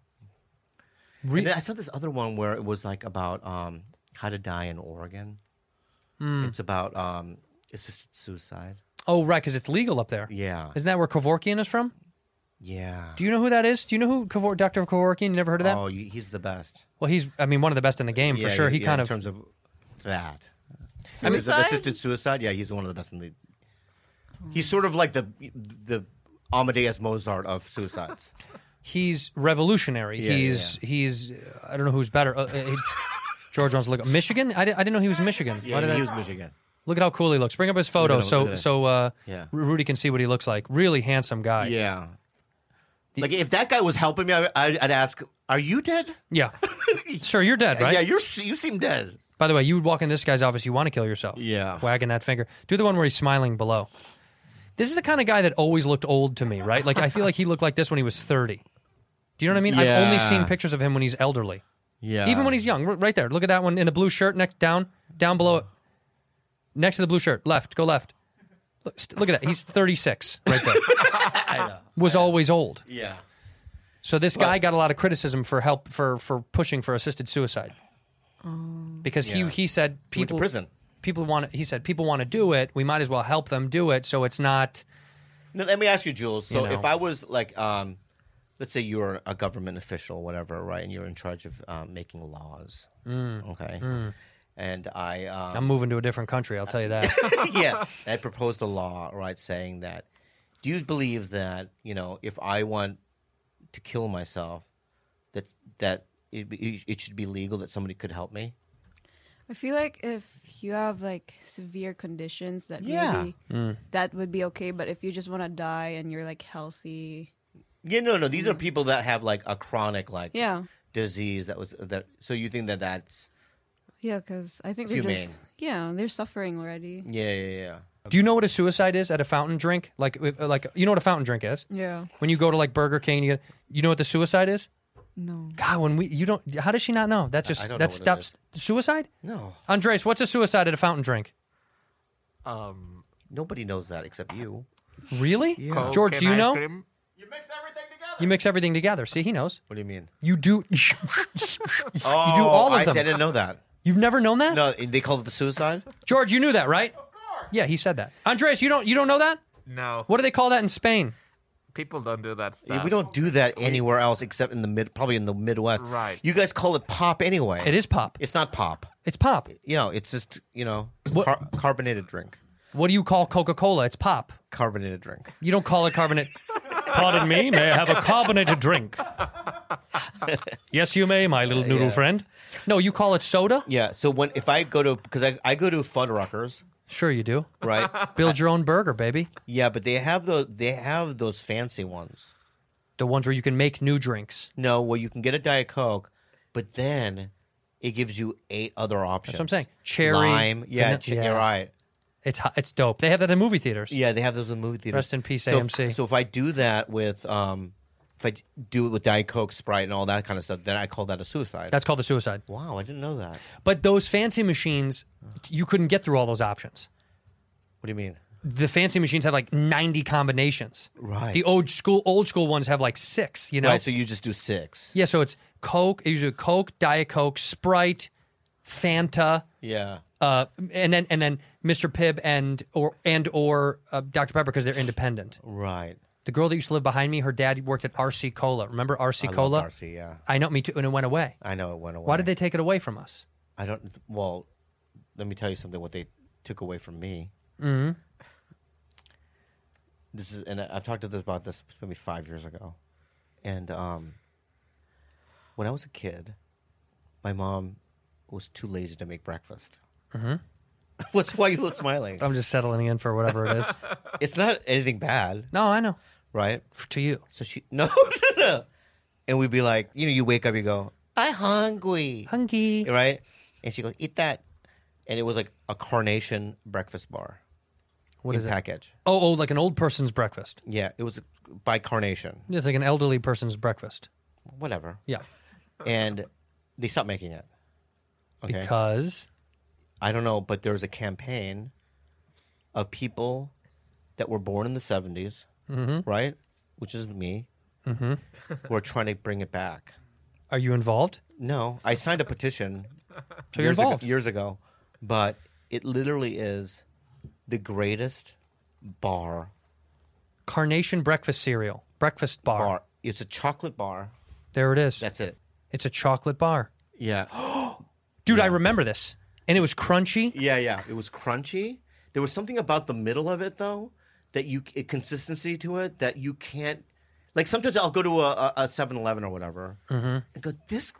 Re- And then I saw this other one where it was like about um, how to die in Oregon. Hmm. It's about um, assisted suicide. Oh, right, because it's legal up there. Yeah. Isn't that where Kevorkian is from? Yeah. Do you know who that is? Do you know who Kevor- Doctor Kevorkian? You never heard of that? Oh, you- he's the best. Well, he's, I mean, one of the best in the game for Yeah, sure. yeah, He yeah, kind in of, terms of that. Suicide? Is it assisted suicide? Yeah, he's one of the best in the. He's sort of like the the Amadeus Mozart of suicides. he's revolutionary. Yeah, yeah, he's, he's, I don't know who's better. Uh, uh, he- George wants to look up. Michigan? I, di- I didn't know he was Michigan. Yeah, Why did he I- was Michigan. Look at how cool he looks. Bring up his photo Look at him, so look at him. so uh, Yeah. Ru- Rudy can see what he looks like. Really handsome guy. Yeah. Like if that guy was helping me, I- I'd, I'd ask, "Are you dead?" Yeah. Sir, you're dead, right? Yeah, you're you seem dead. By the way, you would walk in this guy's office, you want to kill yourself. Yeah. Wagging that finger. Do the one where he's smiling below. This is the kind of guy that always looked old to me, right? Like, I feel like he looked like this when he was thirty. Do you know what I mean? I've only Yeah. seen pictures of him when he's elderly. Yeah. Even when he's young. R- Right there. Look at that one in the blue shirt, next down, down below it. Next to the blue shirt. Left. Go left. Look, st- look at that. He's thirty-six right there. I know. Was always old. Yeah. So this Well- guy got a lot of criticism for help for for pushing for assisted suicide. Because Yeah. he he said Went to people prison. people want to, he said people want to do it, we might as well help them do it so it's not Now, let me ask you, Jules. So, You know. if I was like, um, let's say you were a government official, whatever, right, and you're in charge of um, making laws, Mm. okay, Mm. and I, um, I'm moving to a different country, I'll tell you that. yeah, I proposed a law, right, saying that, do you believe that, you know, if I want to kill myself, that that it, be- it should be legal that somebody could help me? I feel like if you have like severe conditions, that Yeah. maybe Mm. that would be okay. But if you just want to die and you're like healthy, Yeah, no, no, these are people that have like a chronic like Yeah. disease that was that. So you think that that's yeah, because I think they're just Humane. yeah, they're suffering already. yeah, yeah, yeah. Do you know what a suicide is at a fountain drink? Like uh, like you know what a fountain drink is? Yeah. When you go to like Burger King, you get, you know what the suicide is? No. God, when we you don't how does she not know? That just I don't that know what it stops suicide? No. Andres, what's a suicide at a fountain drink? Um, Nobody knows that except you. Really? Coke George, and do you ice know? cream. You mix everything together. See, he knows. What do you mean? You do. you Oh, do all of I them. said I didn't know that. You've never known that? No, they called it the suicide. George, you knew that, right? Of course. Yeah, he said that. Andres, you don't you don't know that? No. What do they call that in Spain? People don't do that Yeah, stuff. we don't do that anywhere else except in the mid, probably in the Midwest. Right. You guys call it pop anyway. It is pop. It's not pop. It's pop. You know, it's just you know car- carbonated drink. What do you call Coca-Cola? It's pop. Carbonated drink. You don't call it carbonate. Pardon me, may I have a carbonated drink? Yes, you may, my little noodle Yeah. friend. No, you call it soda? Yeah. So when if I go to because I, I go to Fuddruckers. Sure you do. Right. Build your own burger, baby. Yeah, but they have those they have those fancy ones. The ones where you can make new drinks. No, where you can get a Diet Coke, but then it gives you eight other options. That's what I'm saying. Cherry. Lime. Yeah, vanilla- ch- you're right. It's hot- it's dope. They have that in movie theaters. Yeah, they have those in movie theaters. Rest in peace, so A M C. If, so if I do that with, um, if I d- do it with Diet Coke, Sprite, and all that kind of stuff, then I call that a suicide. That's called a suicide. Wow, I didn't know that. But those fancy machines, you couldn't get through all those options. What do you mean? The fancy machines have like ninety combinations. Right. The old school old school ones have like six, you know? Right, so you just do six. Yeah, so it's Coke, usually Coke, Diet Coke, Sprite, Fanta, Yeah. uh, and then and then Mister Pibb and or and or uh, Doctor Pepper because they're independent. Right. The girl that used to live behind me, her dad worked at R C Cola. Remember R C I love Cola? R C, yeah. I know, me too, and it went away. I know it went away. Why did they take it away from us? I don't. Well, let me tell you something. What they took away from me. Mm-hmm. This is, and I've talked to this about this maybe five years ago, and um, when I was a kid, my mom was too lazy to make breakfast. Mm-hmm. What's why you look smiling? I'm just settling in for whatever it is. It's not anything bad. No, I know. Right? To you. So she no, no, no. And we'd be like, you know, you wake up, you go, I'm hungry. Hungry. Right? And she goes, eat that. And it was like a carnation breakfast bar. What in is it? package. Oh, oh, like an old person's breakfast. Yeah, it was by Carnation. It's like an elderly person's breakfast. Whatever. Yeah. And they stopped making it. Okay? Because? I don't know, but there was a campaign of people that were born in the seventies, Mhm. right? Which is me, Mhm. who are trying to bring it back. Are you involved? No, I signed a petition So you're years, ago, involved. years ago, but it literally is the greatest bar. Carnation breakfast cereal. Breakfast bar. bar. It's a chocolate bar. There it is. That's it. It's a chocolate bar. Yeah. Dude, I remember this. And it was crunchy. Yeah, yeah. It was crunchy. There was something about the middle of it, though, that you a consistency to it that you can't. Like sometimes I'll go to a, a seven eleven or whatever Mhm. and go, this.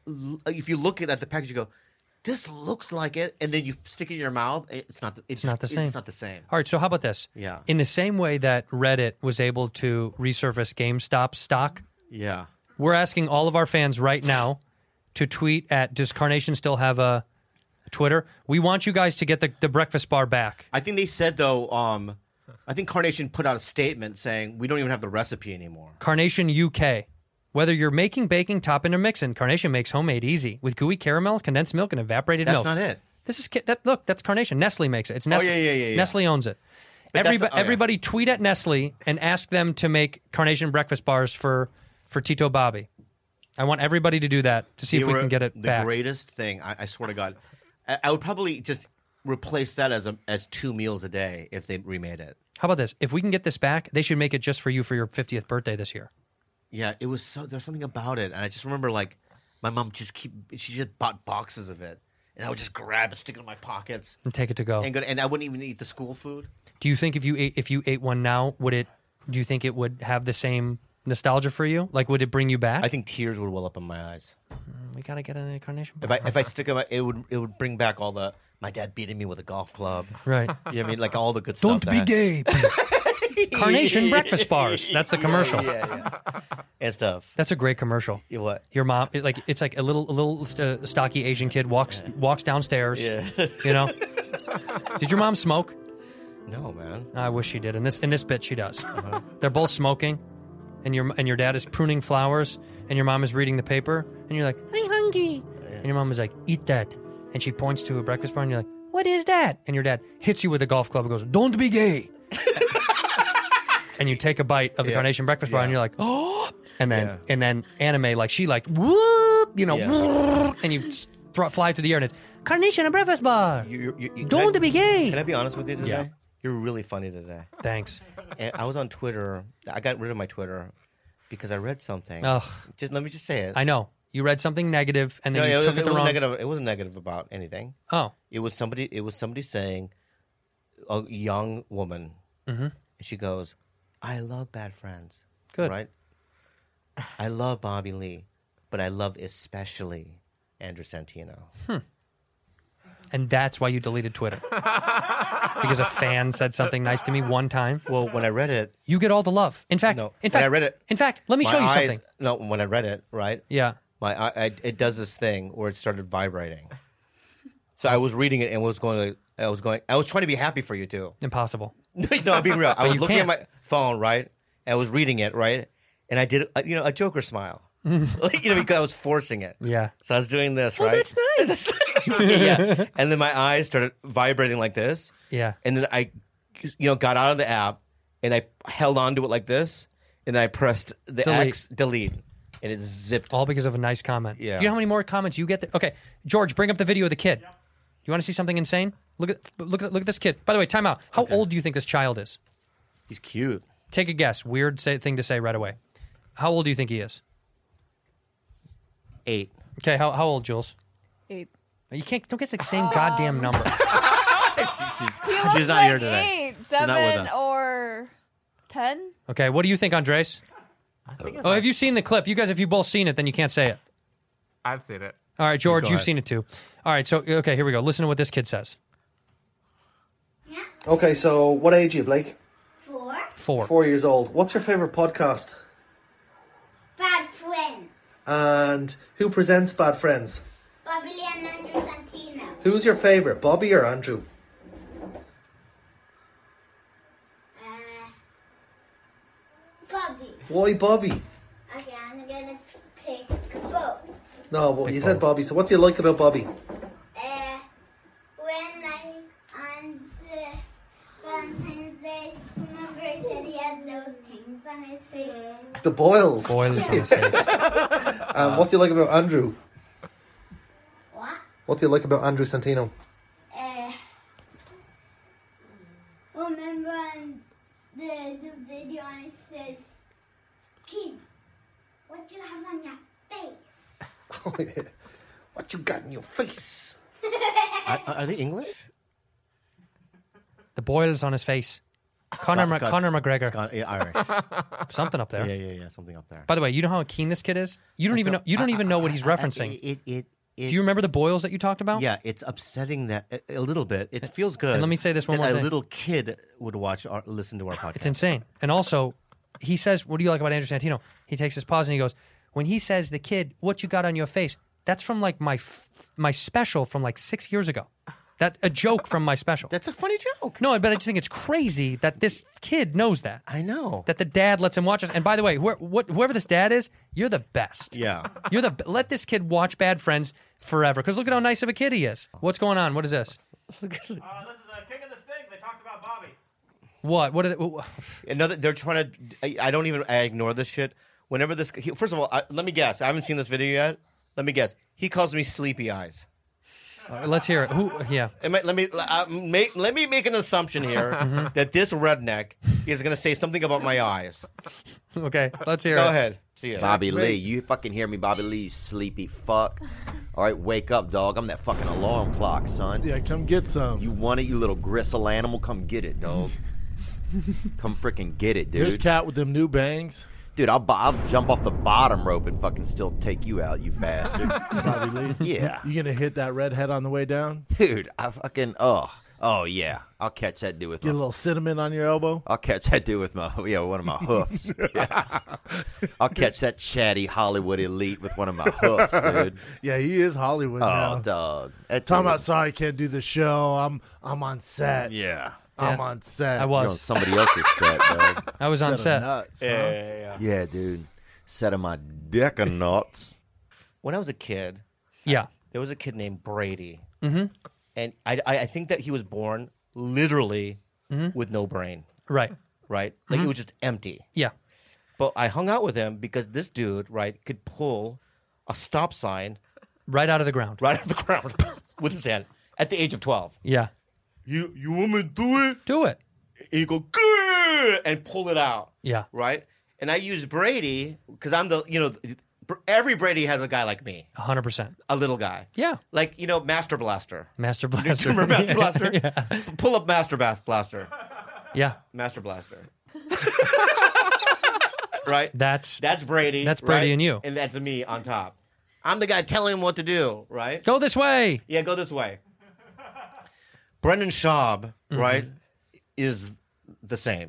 If you look at the package, you go, this looks like it, and then you stick it in your mouth. It's not. It's, It's not the same. It's not the same. All right, so how about this? Yeah. In the same way that Reddit was able to resurface GameStop stock, Yeah. we're asking all of our fans right now to tweet at, does Carnation still have a Twitter? We want you guys to get the, the breakfast bar back. I think they said though. Um, I think Carnation put out a statement saying we don't even have the recipe anymore. Carnation U K. Whether you're making, baking, topping, or mixing, Carnation makes homemade easy with gooey caramel, condensed milk, and evaporated That's milk. not it. This is that. Look, that's Carnation. Nestle makes it. It's Oh, Nestle. yeah, yeah, yeah, yeah. Nestle owns it. But that's Everybo- not- oh, yeah. everybody tweet at Nestle and ask them to make Carnation breakfast bars for for Tito Bobby. I want everybody to do that to see They if we were can get it the back. greatest thing. I, I swear to God, I, I would probably just replace that as a, as two meals a day if they remade it. How about this? If we can get this back, they should make it just for you for your fiftieth birthday this year. Yeah, it was so. There's something about it, and I just remember like my mom just keep. She just bought boxes of it, and I would just grab it, stick it in my pockets, And take it to go. and go. And I wouldn't even eat the school food. Do you think if you ate if you ate one now, would it? Do you think it would have the same nostalgia for you? Like, would it bring you back? I think tears would well up in my eyes. we gotta get an Carnation. If I if I stick it, it would it would bring back all the my dad beating me with a golf club. Right. You know what I mean? Like all the good stuff. Don't be that- gay. Carnation breakfast bars. That's the commercial. Yeah, yeah, yeah. And stuff. That's a great commercial. You what? Your mom, it, like it's like a little, a little uh, stocky Asian kid walks walks downstairs. Yeah. You know. Did your mom smoke? No, man. I wish she did. In this in this bit, she does. Uh-huh. They're both smoking, and your and your dad is pruning flowers, and your mom is reading the paper, and you're like, I'm hungry, and your mom is like, eat that, and she points to a breakfast bar, and you're like, what is that? And your dad hits you with a golf club and goes, don't be gay. And you take a bite of the Yeah. Carnation breakfast bar, Yeah. and you're like, oh, and then Yeah. and then anime like she like whoop, you know, Yeah. whoop, and you s- throw, fly through the air, and it's Carnation a breakfast bar. You, you, you, can Don't I- be gay. Can I be honest with you today? Yeah. You're really funny today. Thanks. And I was on Twitter. I got rid of my Twitter because I read something. Ugh. Just let me just say it. I know. You read something negative, and then no, you it, took it, it the was wrong... negative. It wasn't negative about anything. Oh. It was somebody. It was somebody saying, a young woman. Mm-hmm. And she goes, "I love Bad Friends." Good. Right. I love Bobby Lee, but I love especially Andrew Santino. Hmm. And that's why you deleted Twitter. Because a fan said something nice to me one time. Well, when I read it, you get all the love. In fact, no, in when fact, I read it, in fact, let me my show you eyes- something. No, when I read it, right? Yeah. My I, I, it does this thing where it started vibrating. So I was reading it and was going. Like, I was going. I was trying to be happy for you too. Impossible. No, I'm being real. I But was you looking can't. at my phone, right? And I was reading it, right? And I did, a, you know, a Joker smile. Like, you know, because I was forcing it. Yeah. So I was doing this, Oh, right? that's nice. yeah. And then my eyes started vibrating like this. Yeah. And then I, you know, got out of the app and I held on to it like this. And then I pressed the Delete. X, delete. And it zipped. All because of a nice comment. Yeah. Do you know how many more comments you get? Th- okay, George, bring up the video of the kid. You want to see something insane? Look at look at look at this kid. By the way, time out. How old do you think this child is? He's cute. Take a guess. Weird say, thing to say right away. How old do you think he is? Eight. Okay. How how old, Jules? Eight. You can't. Don't get the same goddamn number. He looks She's not like here today. eight, She's not with seven, us. or ten. Okay. What do you think, Andres? Oh, have you seen the clip? You guys, if you both seen it, then you can't say it. I've seen it. All right, George, Go you've ahead. seen it too. All right. So okay, here we go. Listen to what this kid says. Okay, so what age are you, Blake? Four. Four. Four years old. What's your favourite podcast? Bad Friends. And who presents Bad Friends? Bobby Lee and Andrew Santino. Who's your favourite, Bobby or Andrew? Uh, Bobby. Why Bobby? Okay, I'm gonna pick both. No, but Pick you said both. Bobby, so what do you like about Bobby? Uh, when like on the Valentine's Day, remember I said he had those things on his face? The boils. Boils on his face. um, what do you like about Andrew? What? What do you like about Andrew Santino? Uh, remember on the, the video and it says, Kid, what you have on your face? Oh, yeah. What you got in your face? Are, are they English? The boils on his face. Conor, Scott- Ma- Scott- Conor McGregor. Scott- yeah, Irish. Something up there. Yeah, yeah, yeah, something up there. By the way, you know how keen this kid is? You don't That's even a- know. You don't I- even know what he's I- I- referencing. It, it, it, Do you remember the boils that you talked about? Yeah, it's upsetting that a, a little bit. It feels good. And let me say this one that more a thing. little kid would watch or listen to our podcast. It's insane. And also, he says, "What do you like about Andrew Santino?" He takes his pause and he goes, "When he says the kid, what you got on your face? That's from like my f- my special from like six years ago. That a joke from my special. That's a funny joke. No, but I just think it's crazy that this kid knows that. I know that the dad lets him watch us. And by the way, whoever, what, whoever this dad is, you're the best. Yeah, you're the let this kid watch Bad Friends forever. Because look at how nice of a kid he is. What's going on? What is this? Uh, this is a King of the Sting. They talked about Bobby. What? What? Did it, what? Another. They're trying to. I, I don't even. I ignore this shit. Whenever this. He, first of all, I, let me guess. I haven't seen this video yet. Let me guess. He calls me sleepy eyes. Uh, let's hear it. Who? Yeah. Am I- let me uh, make. Let me make an assumption here Mhm. that this redneck is going to say something about my eyes. Okay, let's hear Go it. ahead. See it. Bobby Lee, you fucking hear me, Bobby Lee, you sleepy fuck. All right, wake up, dog. I'm that fucking alarm clock, son. Yeah, come get some. You want it, you little gristle animal? Come get it, dog. Come freaking get it, dude. Here's Cat with them new bangs. Dude, I'll, I'll jump off the bottom rope and fucking still take you out, you bastard. Bobby Lee. Yeah. You gonna hit that redhead on the way down? Dude, I fucking, oh. Oh, yeah. I'll catch that dude with Get my... a little cinnamon on your elbow? I'll catch that dude with my, yeah, one of my hoofs. Yeah. I'll catch that chatty Hollywood elite with one of my hoofs, dude. Yeah, he is Hollywood Oh, now. dog. That Talking dude- about sorry, can't do the show. I'm I'm on set. Yeah. I'm Yeah. on set. I was. You're on somebody else's set, dog. I was on Set of set. nuts, huh? Yeah, yeah, yeah. Yeah, dude. Set of my dick of nuts. When I was a kid, Yeah. there was a kid named Brady, Mm-hmm. and I, I, I think that he was born literally Mhm. with no brain. Right. Right? Like Mhm. it was just empty. Yeah. But I hung out with him because this dude, right, could pull a stop sign Right out of the ground. right out of the ground with his hand at the age of twelve. Yeah. You you want me to do it? Do it. and you go good and pull it out. Yeah. Right. And I use Brady because I'm the you know every Brady has a guy like me. A hundred percent. A little guy. Yeah. Like you know Master Blaster. Master Blaster. Remember Master Blaster? yeah. Pull up Master Bas- Blaster. Yeah. Master Blaster. Right. That's that's Brady. That's Brady right? and you. And that's me on top. I'm the guy telling him what to do. Right. Go this way. Yeah. Go this way. Brendan Schaub, Mm-hmm. right, is the same.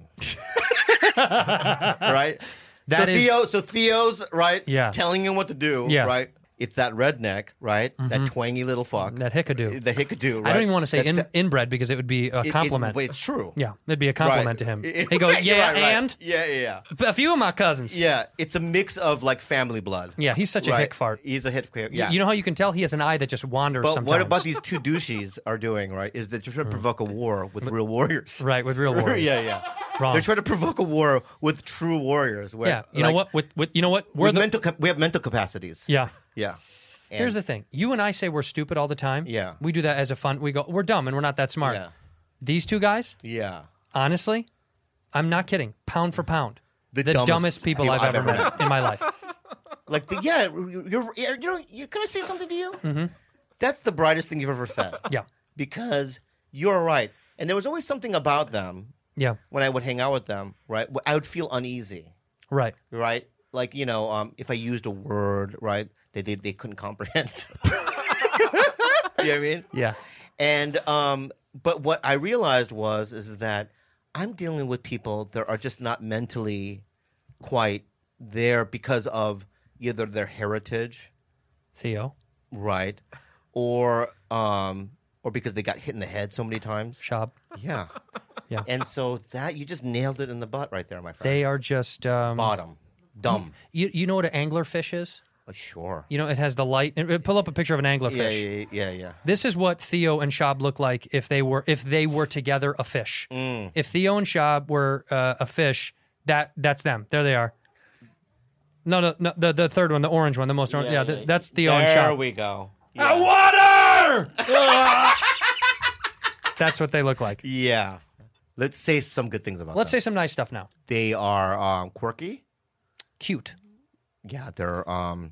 Right? That so is- Theo, so Theo's right, Yeah. telling him what to do, Yeah. right? It's that redneck, right? That Mhm. twangy little fuck. That hickadoo. The hickadoo, right? I don't even want to say That's in, te- inbred because it would be a it- compliment. It, it's true. Yeah, it'd be a compliment Right. to him. It- He go, right, yeah, right, right. and Yeah, yeah, yeah. a few of my cousins. Yeah, it's a mix of like family blood. Yeah, he's such a Right. hick fart. He's a hick fart. Y- Yeah. You know how you can tell he has an eye that just wanders But sometimes. what about these two douches are doing, right? Is that they're trying to provoke a war with real warriors. Right, with real warriors. yeah, yeah. Wrong. They're trying to provoke a war with true warriors. Where, Yeah, you know like, what? With, with you know what? We're with the mental, cap- we have mental capacities. yeah. Yeah. And- Here's the thing: you and I say we're stupid all the time. Yeah. we do that as a fun. We go, we're dumb and we're not that smart. Yeah. These two guys, Yeah. honestly, I'm not kidding. Pound for pound, The the, dumbest dumbest people people I've, I've ever ever met in my life. Like, the, yeah, you're, you're, you know, you, can I say something to you? Mm-hmm. That's the brightest thing you've ever said. Yeah. Because you're right. And there was always something about them Yeah, when I would hang out with them, right? I would feel uneasy, right. right? Like, you know, um, if I used a word, right, they, they, they couldn't comprehend. You know what I mean? Yeah, And um, but what I realized was is that I'm dealing with people that are just not mentally quite there because of either their heritage, Theo, right, or um, or because they got hit in the head so many times. Schaub. Yeah, Yeah. And so that you just nailed it in the butt right there, my friend. They are just um, Bottom, dumb. You you know what an anglerfish is? Uh, sure. You know, it has the light. uh, Pull up a picture of an anglerfish. Yeah, yeah, yeah, yeah. This is what Theo and Schaub look like if they were if they were together a fish. Mm. If Theo and Schaub were uh, a fish, that that's them. There they are. No, no, no. The the third one, the orange one, the most orange. Yeah, Yeah, th- yeah. that's Theo and There Schaub. we go. Ah, water. Ah! That's what they look like. Yeah. Let's say some good things about Let's them. say some nice stuff now. They are um, quirky. Cute. Yeah, they're um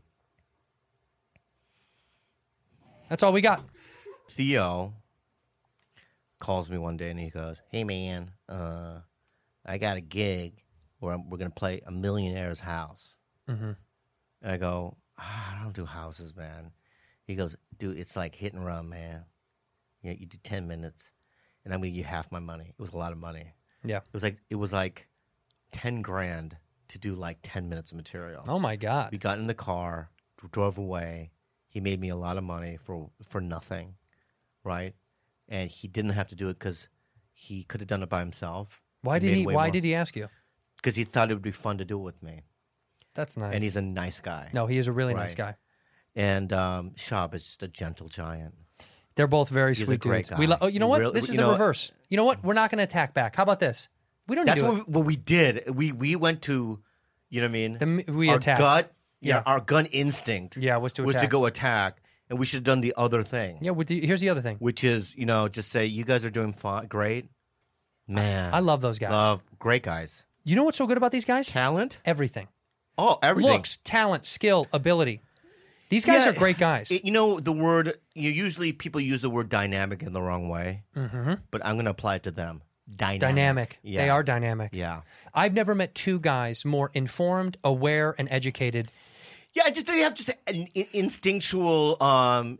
That's all we got. Theo calls me one day and he goes, "Hey man, uh, I got a gig where I'm, we're gonna play a millionaire's house." Mm-hmm. And I go, ah, "I don't do houses, man." He goes, "Dude, it's like hit and run, man. You know, you do ten minutes, and I'm gonna give you half my money." It was a lot of money. Yeah. It was like it was like ten grand to do like ten minutes of material. Oh my God. We got in the car, drove away. He made me a lot of money for for nothing, right? And he didn't have to do it because he could have done it by himself. Why did made he? way Why more. did he ask you? Because he thought it would be fun to do it with me. That's nice. And he's a nice guy. No, he is a really nice Right. guy. And um, Schaub is just a gentle giant. They're both very He's a sweet great dudes. We guy. lo- oh, you know what? Really- this is you the know- reverse. You know what? We're not going to attack back. How about this? We don't That's do what it. we, what we did. We we went to, you know what I mean? The m- we our attacked. gut, yeah, Yeah. our gun instinct, Yeah, was to was to attack. go attack, and we should have done the other thing. Yeah. What do you- here's the other thing. Which is, you know, just say you guys are doing fine, great, man. I love those guys. Love great guys. You know what's so good about these guys? Talent, Everything. oh, everything. Looks, talent, skill, ability. These guys Yeah, are great guys. It- you know, the word. You usually people use the word dynamic in the wrong way, mm-hmm. but I'm going to apply it to them. Dynamic. Dynamic. Yeah. They are dynamic. Yeah. I've never met two guys more informed, aware, and educated. Yeah, just they have just an in- instinctual um,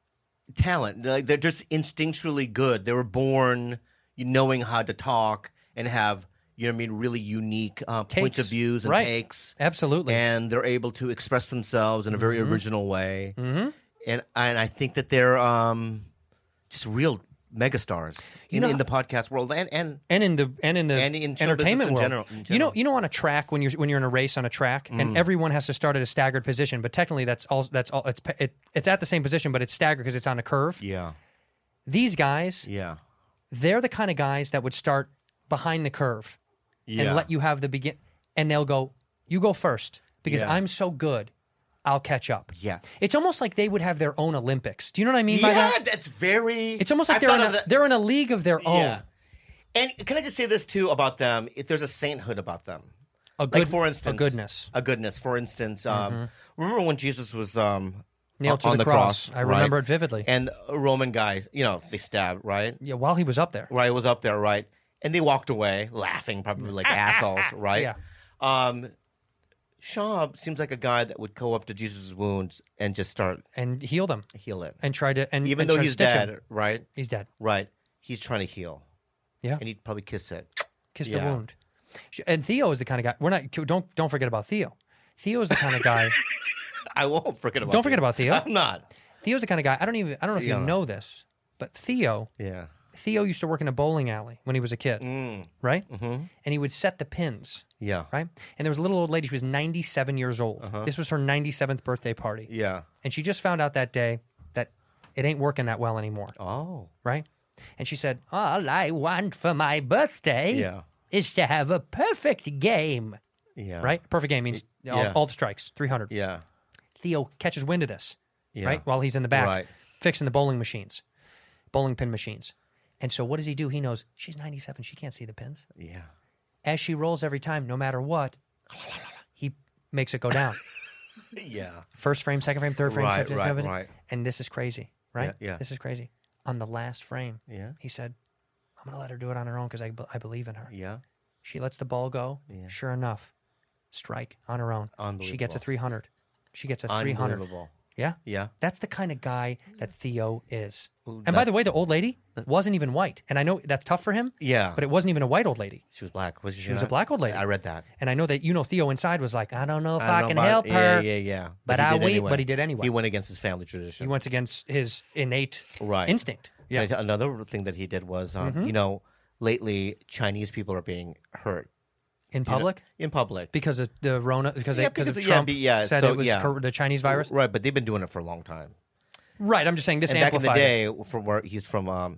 talent. Like they're just instinctually good. They were born knowing how to talk and have, you know what I mean, really unique uh, points of Takes. views and Right. takes. Absolutely. And they're able to express themselves in a very Mhm. original way. Mm-hmm. And and I think that they're um, just real megastars You in, know- in the podcast world and and And in the and in the And in show entertainment business in world, general- in you know, general. you know, on a track when you're when you're in a race on a track, and Mm. everyone has to start at a staggered position, but technically that's all that's all it's it, it's at the same position, but it's staggered because it's on a curve. yeah, These guys, yeah, they're the kind of guys that would start behind the curve yeah. and let you have the begin, and they'll go, "You go first because Yeah. I'm so good, I'll catch up." Yeah. It's almost like they would have their own Olympics. Do you know what I mean by yeah, that? that's very. It's almost like I've they're thought in of a, that- they're in a league of their own. Yeah. And can I just say this too about them? If there's a sainthood about them, A good, like for instance, a goodness, a goodness. For instance, um, Mhm. remember when Jesus was um, Nailed to on the the cross. cross? I right? remember it vividly. And a Roman guy, you know, they stabbed, right? Yeah, while he was up there. Right, was up there, right? And they walked away laughing, probably like assholes, right? Yeah. Um, Shaw seems like a guy that would go up to Jesus' wounds and just start and heal them, heal it, and try to, and even and though try to he's stitch dead, him. right? He's dead, right? He's trying to heal, yeah, and he'd probably kiss it, kiss Yeah. the wound. And Theo is the kind of guy. We're not. Don't don't forget about Theo. Theo is the kind of guy. I won't forget about. Don't forget Theo. about Theo. I'm not. Theo's the kind of guy. I don't even. I don't know if Yeah. you know this, but Theo. Yeah. Theo used to work in a bowling alley when he was a kid, Mm. right? Mm-hmm. And he would set the pins. Yeah. Right. And there was a little old lady. She was ninety-seven years old. Uh-huh. This was her ninety-seventh birthday party. Yeah. And she just found out that day that it ain't working that well anymore. Oh. Right. And she said, "All I want for my birthday Yeah. is to have a perfect game." Yeah. Right. Perfect game means all, Yeah. all the strikes, three hundred. Yeah. Theo catches wind of this, Yeah. right? While he's in the back Right. fixing the bowling machines, bowling pin machines. And so what does he do? He knows she's ninety-seven. She can't see the pins. Yeah. As she rolls every time, no matter what, he makes it go down. Yeah. First frame, second frame, third frame, Right, second right, frame. right. And this is crazy, right? Yeah, yeah. This is crazy. On the last frame, Yeah. he said, "I'm going to let her do it on her own because I, be- I believe in her." Yeah. She lets the ball go. Yeah. Sure enough, strike on her own. She gets a Unbelievable. three hundred. She gets a three hundred. Unbelievable. Yeah? Yeah. That's the kind of guy that Theo is. Well, And by that- the way, the old lady wasn't even white. And I know that's tough for him. Yeah. But it wasn't even a white old lady. She was black. Was she? She was a not? black old lady. I read that. And I know that, you know, Theo inside was like, I don't know if I, don't know can about- help yeah, her. Yeah, yeah. But, he I did will. anyway. But he did anyway. He went against his family tradition. He went against his innate right. instinct. Yeah. And another thing that he did was, um, Mhm. you know, lately Chinese people are being hurt In You know, public? in public. Because of the Rona, because, Yeah, they, because of yeah, Trump be- yeah, said so, it was yeah. cor- the Chinese virus? Right, but they've been doing it for a long time. Right, I'm just saying this and back in the amplified day, it. from where he's from, um,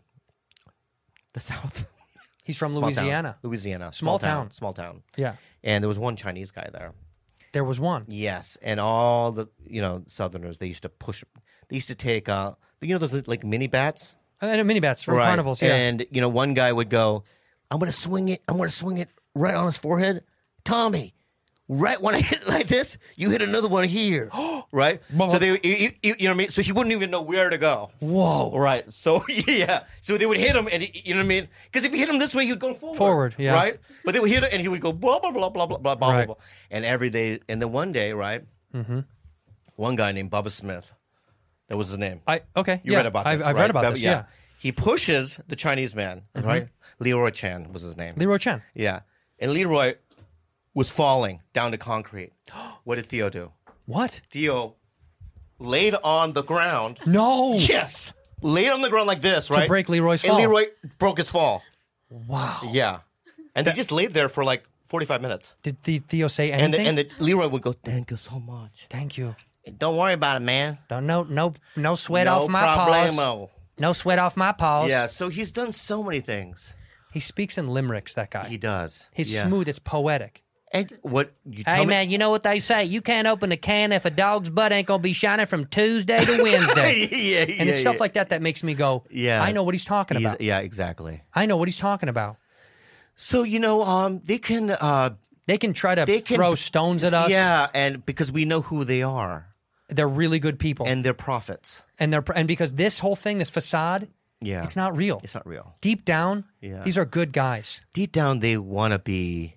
the South. He's from Small town. Louisiana. Louisiana, Small town. small town. Yeah. And there was one Chinese guy there. There was one. Yes, and all the you know Southerners, they used to push. They used to take, uh, you know, those like mini bats. And mini bats from Right. carnivals, yeah. And you know, one guy would go, "I'm going to swing it. I'm going to swing it right on his forehead, Tommy. Right when I hit it like this, you hit another one here, right? So they, you, you, you know what I mean? So he wouldn't even know where to go. Whoa! Right? So yeah, so they would hit him, and he, you know what I mean? Because if you hit him this way, he'd go forward. Forward, yeah. Right? But they would hit it, and he would go blah blah blah blah blah blah blah Right. blah. And every day, and then one day, right? Mm-hmm. One guy named Bubba Smith, that was his name. I okay. You yeah, read about I've, this, I've right? read about Bubba- this. Yeah. He pushes the Chinese man, Mhm. right? Leroy Chan was his name. Leroy Chen. Yeah. And Leroy was falling down to concrete. What did Theo do? What? Theo laid on the ground. No. Yes. Laid on the ground like this, To right? break Leroy's and fall. Leroy broke his fall. Wow. Yeah. And they just laid there for like forty-five minutes. Did the Theo say And the, anything? and the Leroy would go, "Thank you so much. Thank you. Don't worry about it, man. Don't no no no sweat No off my paws. problemo." No sweat off my paws. Yeah, so he's done so many things. He speaks in limericks. That guy. He does. He's Yeah. smooth. It's poetic. And what you tell Hey me- man, you know what they say? You can't open a can if a dog's butt ain't gonna be shining from Tuesday to Wednesday. yeah, and yeah, it's stuff yeah. like that that makes me go, Yeah. I know what he's talking He's- about. Yeah, exactly. I know what he's talking about. So you know, um, they can uh, they can try to they can, throw stones at us. Yeah, and because we know who they are, they're really good people, and they're prophets. and they're and because this whole thing, this facade, Yeah, it's not real. It's not real. Deep down, Yeah. these are good guys. Deep down, they want to be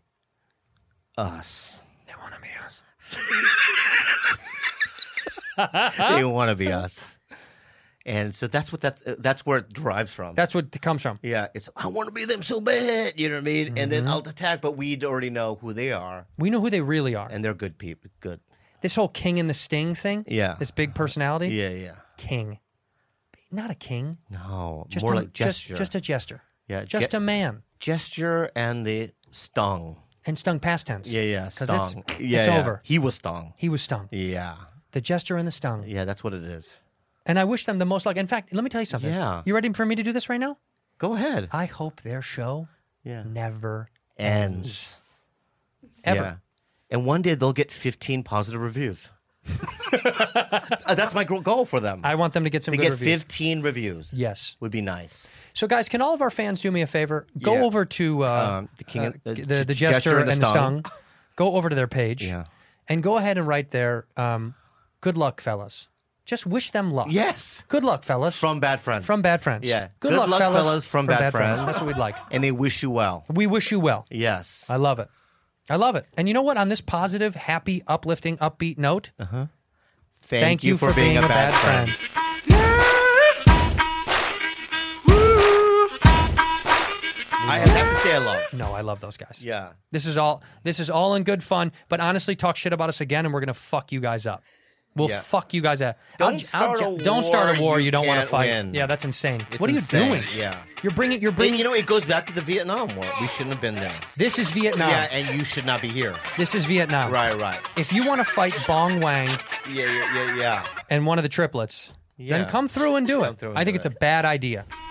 us. They want to be us. They want to be us, and so that's what that that's where it derives from. That's what it comes from. Yeah, it's I want to be them so bad, you know what I mean? And then I'll attack, but we already know who they are, We know who they really are. and they're good people. Good. This whole king and the sting thing. Yeah. This big personality. Yeah, yeah. King. Not a king. No, Just more a, like gesture. Just, just a jester. yeah, Just ge- a man. gesture and the stung. And stung past tense. Yeah, yeah, 'Cause stung. It's, yeah, it's yeah. over. He was stung. He was stung. Yeah, The jester and the stung. yeah, that's what it is. And I wish them the most luck. In fact, let me tell you something. Yeah. You ready for me to do this right now? Go ahead. I hope their show Yeah. never Ends. Ever. Yeah. And one day they'll get fifteen positive reviews. Uh, that's my gro- goal for them. I want them to get some They good get reviews. fifteen reviews. Yes. Would be nice. So, guys, can all of our fans do me a favor? Go Yeah. over to uh, Um, the King uh, and- the the, J- the Jester, Jester and and the the Stung. Stung. Go over to their page Yeah. and go ahead and write there, um, good luck, fellas. Just wish them luck. Yes. Good luck, fellas. From Bad Friends. From Bad Friends. Yeah. Good, luck, fellas, from, Bad, Friends. That's what we'd like. And they wish you well. We wish you well. Yes. I love it. I love it. And you know what? On this positive, happy, uplifting, upbeat note, uh-huh. thank, Thank you for being a bad friend. I have to say I love. No, I love those guys. Yeah. This is all this is all in good fun, but honestly, talk shit about us again and we're gonna fuck you guys up. We'll Yeah. fuck you guys up. Don't I'll- start I'll- a don't start a war war you you don't want to can't fight. win. Yeah, that's insane. It's what are you insane. doing? Yeah. You're bringing you're And, bringing you know, it goes back to the Vietnam War. We shouldn't have been there. This is Vietnam. Yeah, and you should not be here. This is Vietnam. Right, right. If you want to fight Bong Wang Yeah, yeah, yeah, yeah. and one of the triplets, Yeah. then come through and do Come it. through and I think do it's it. a bad idea.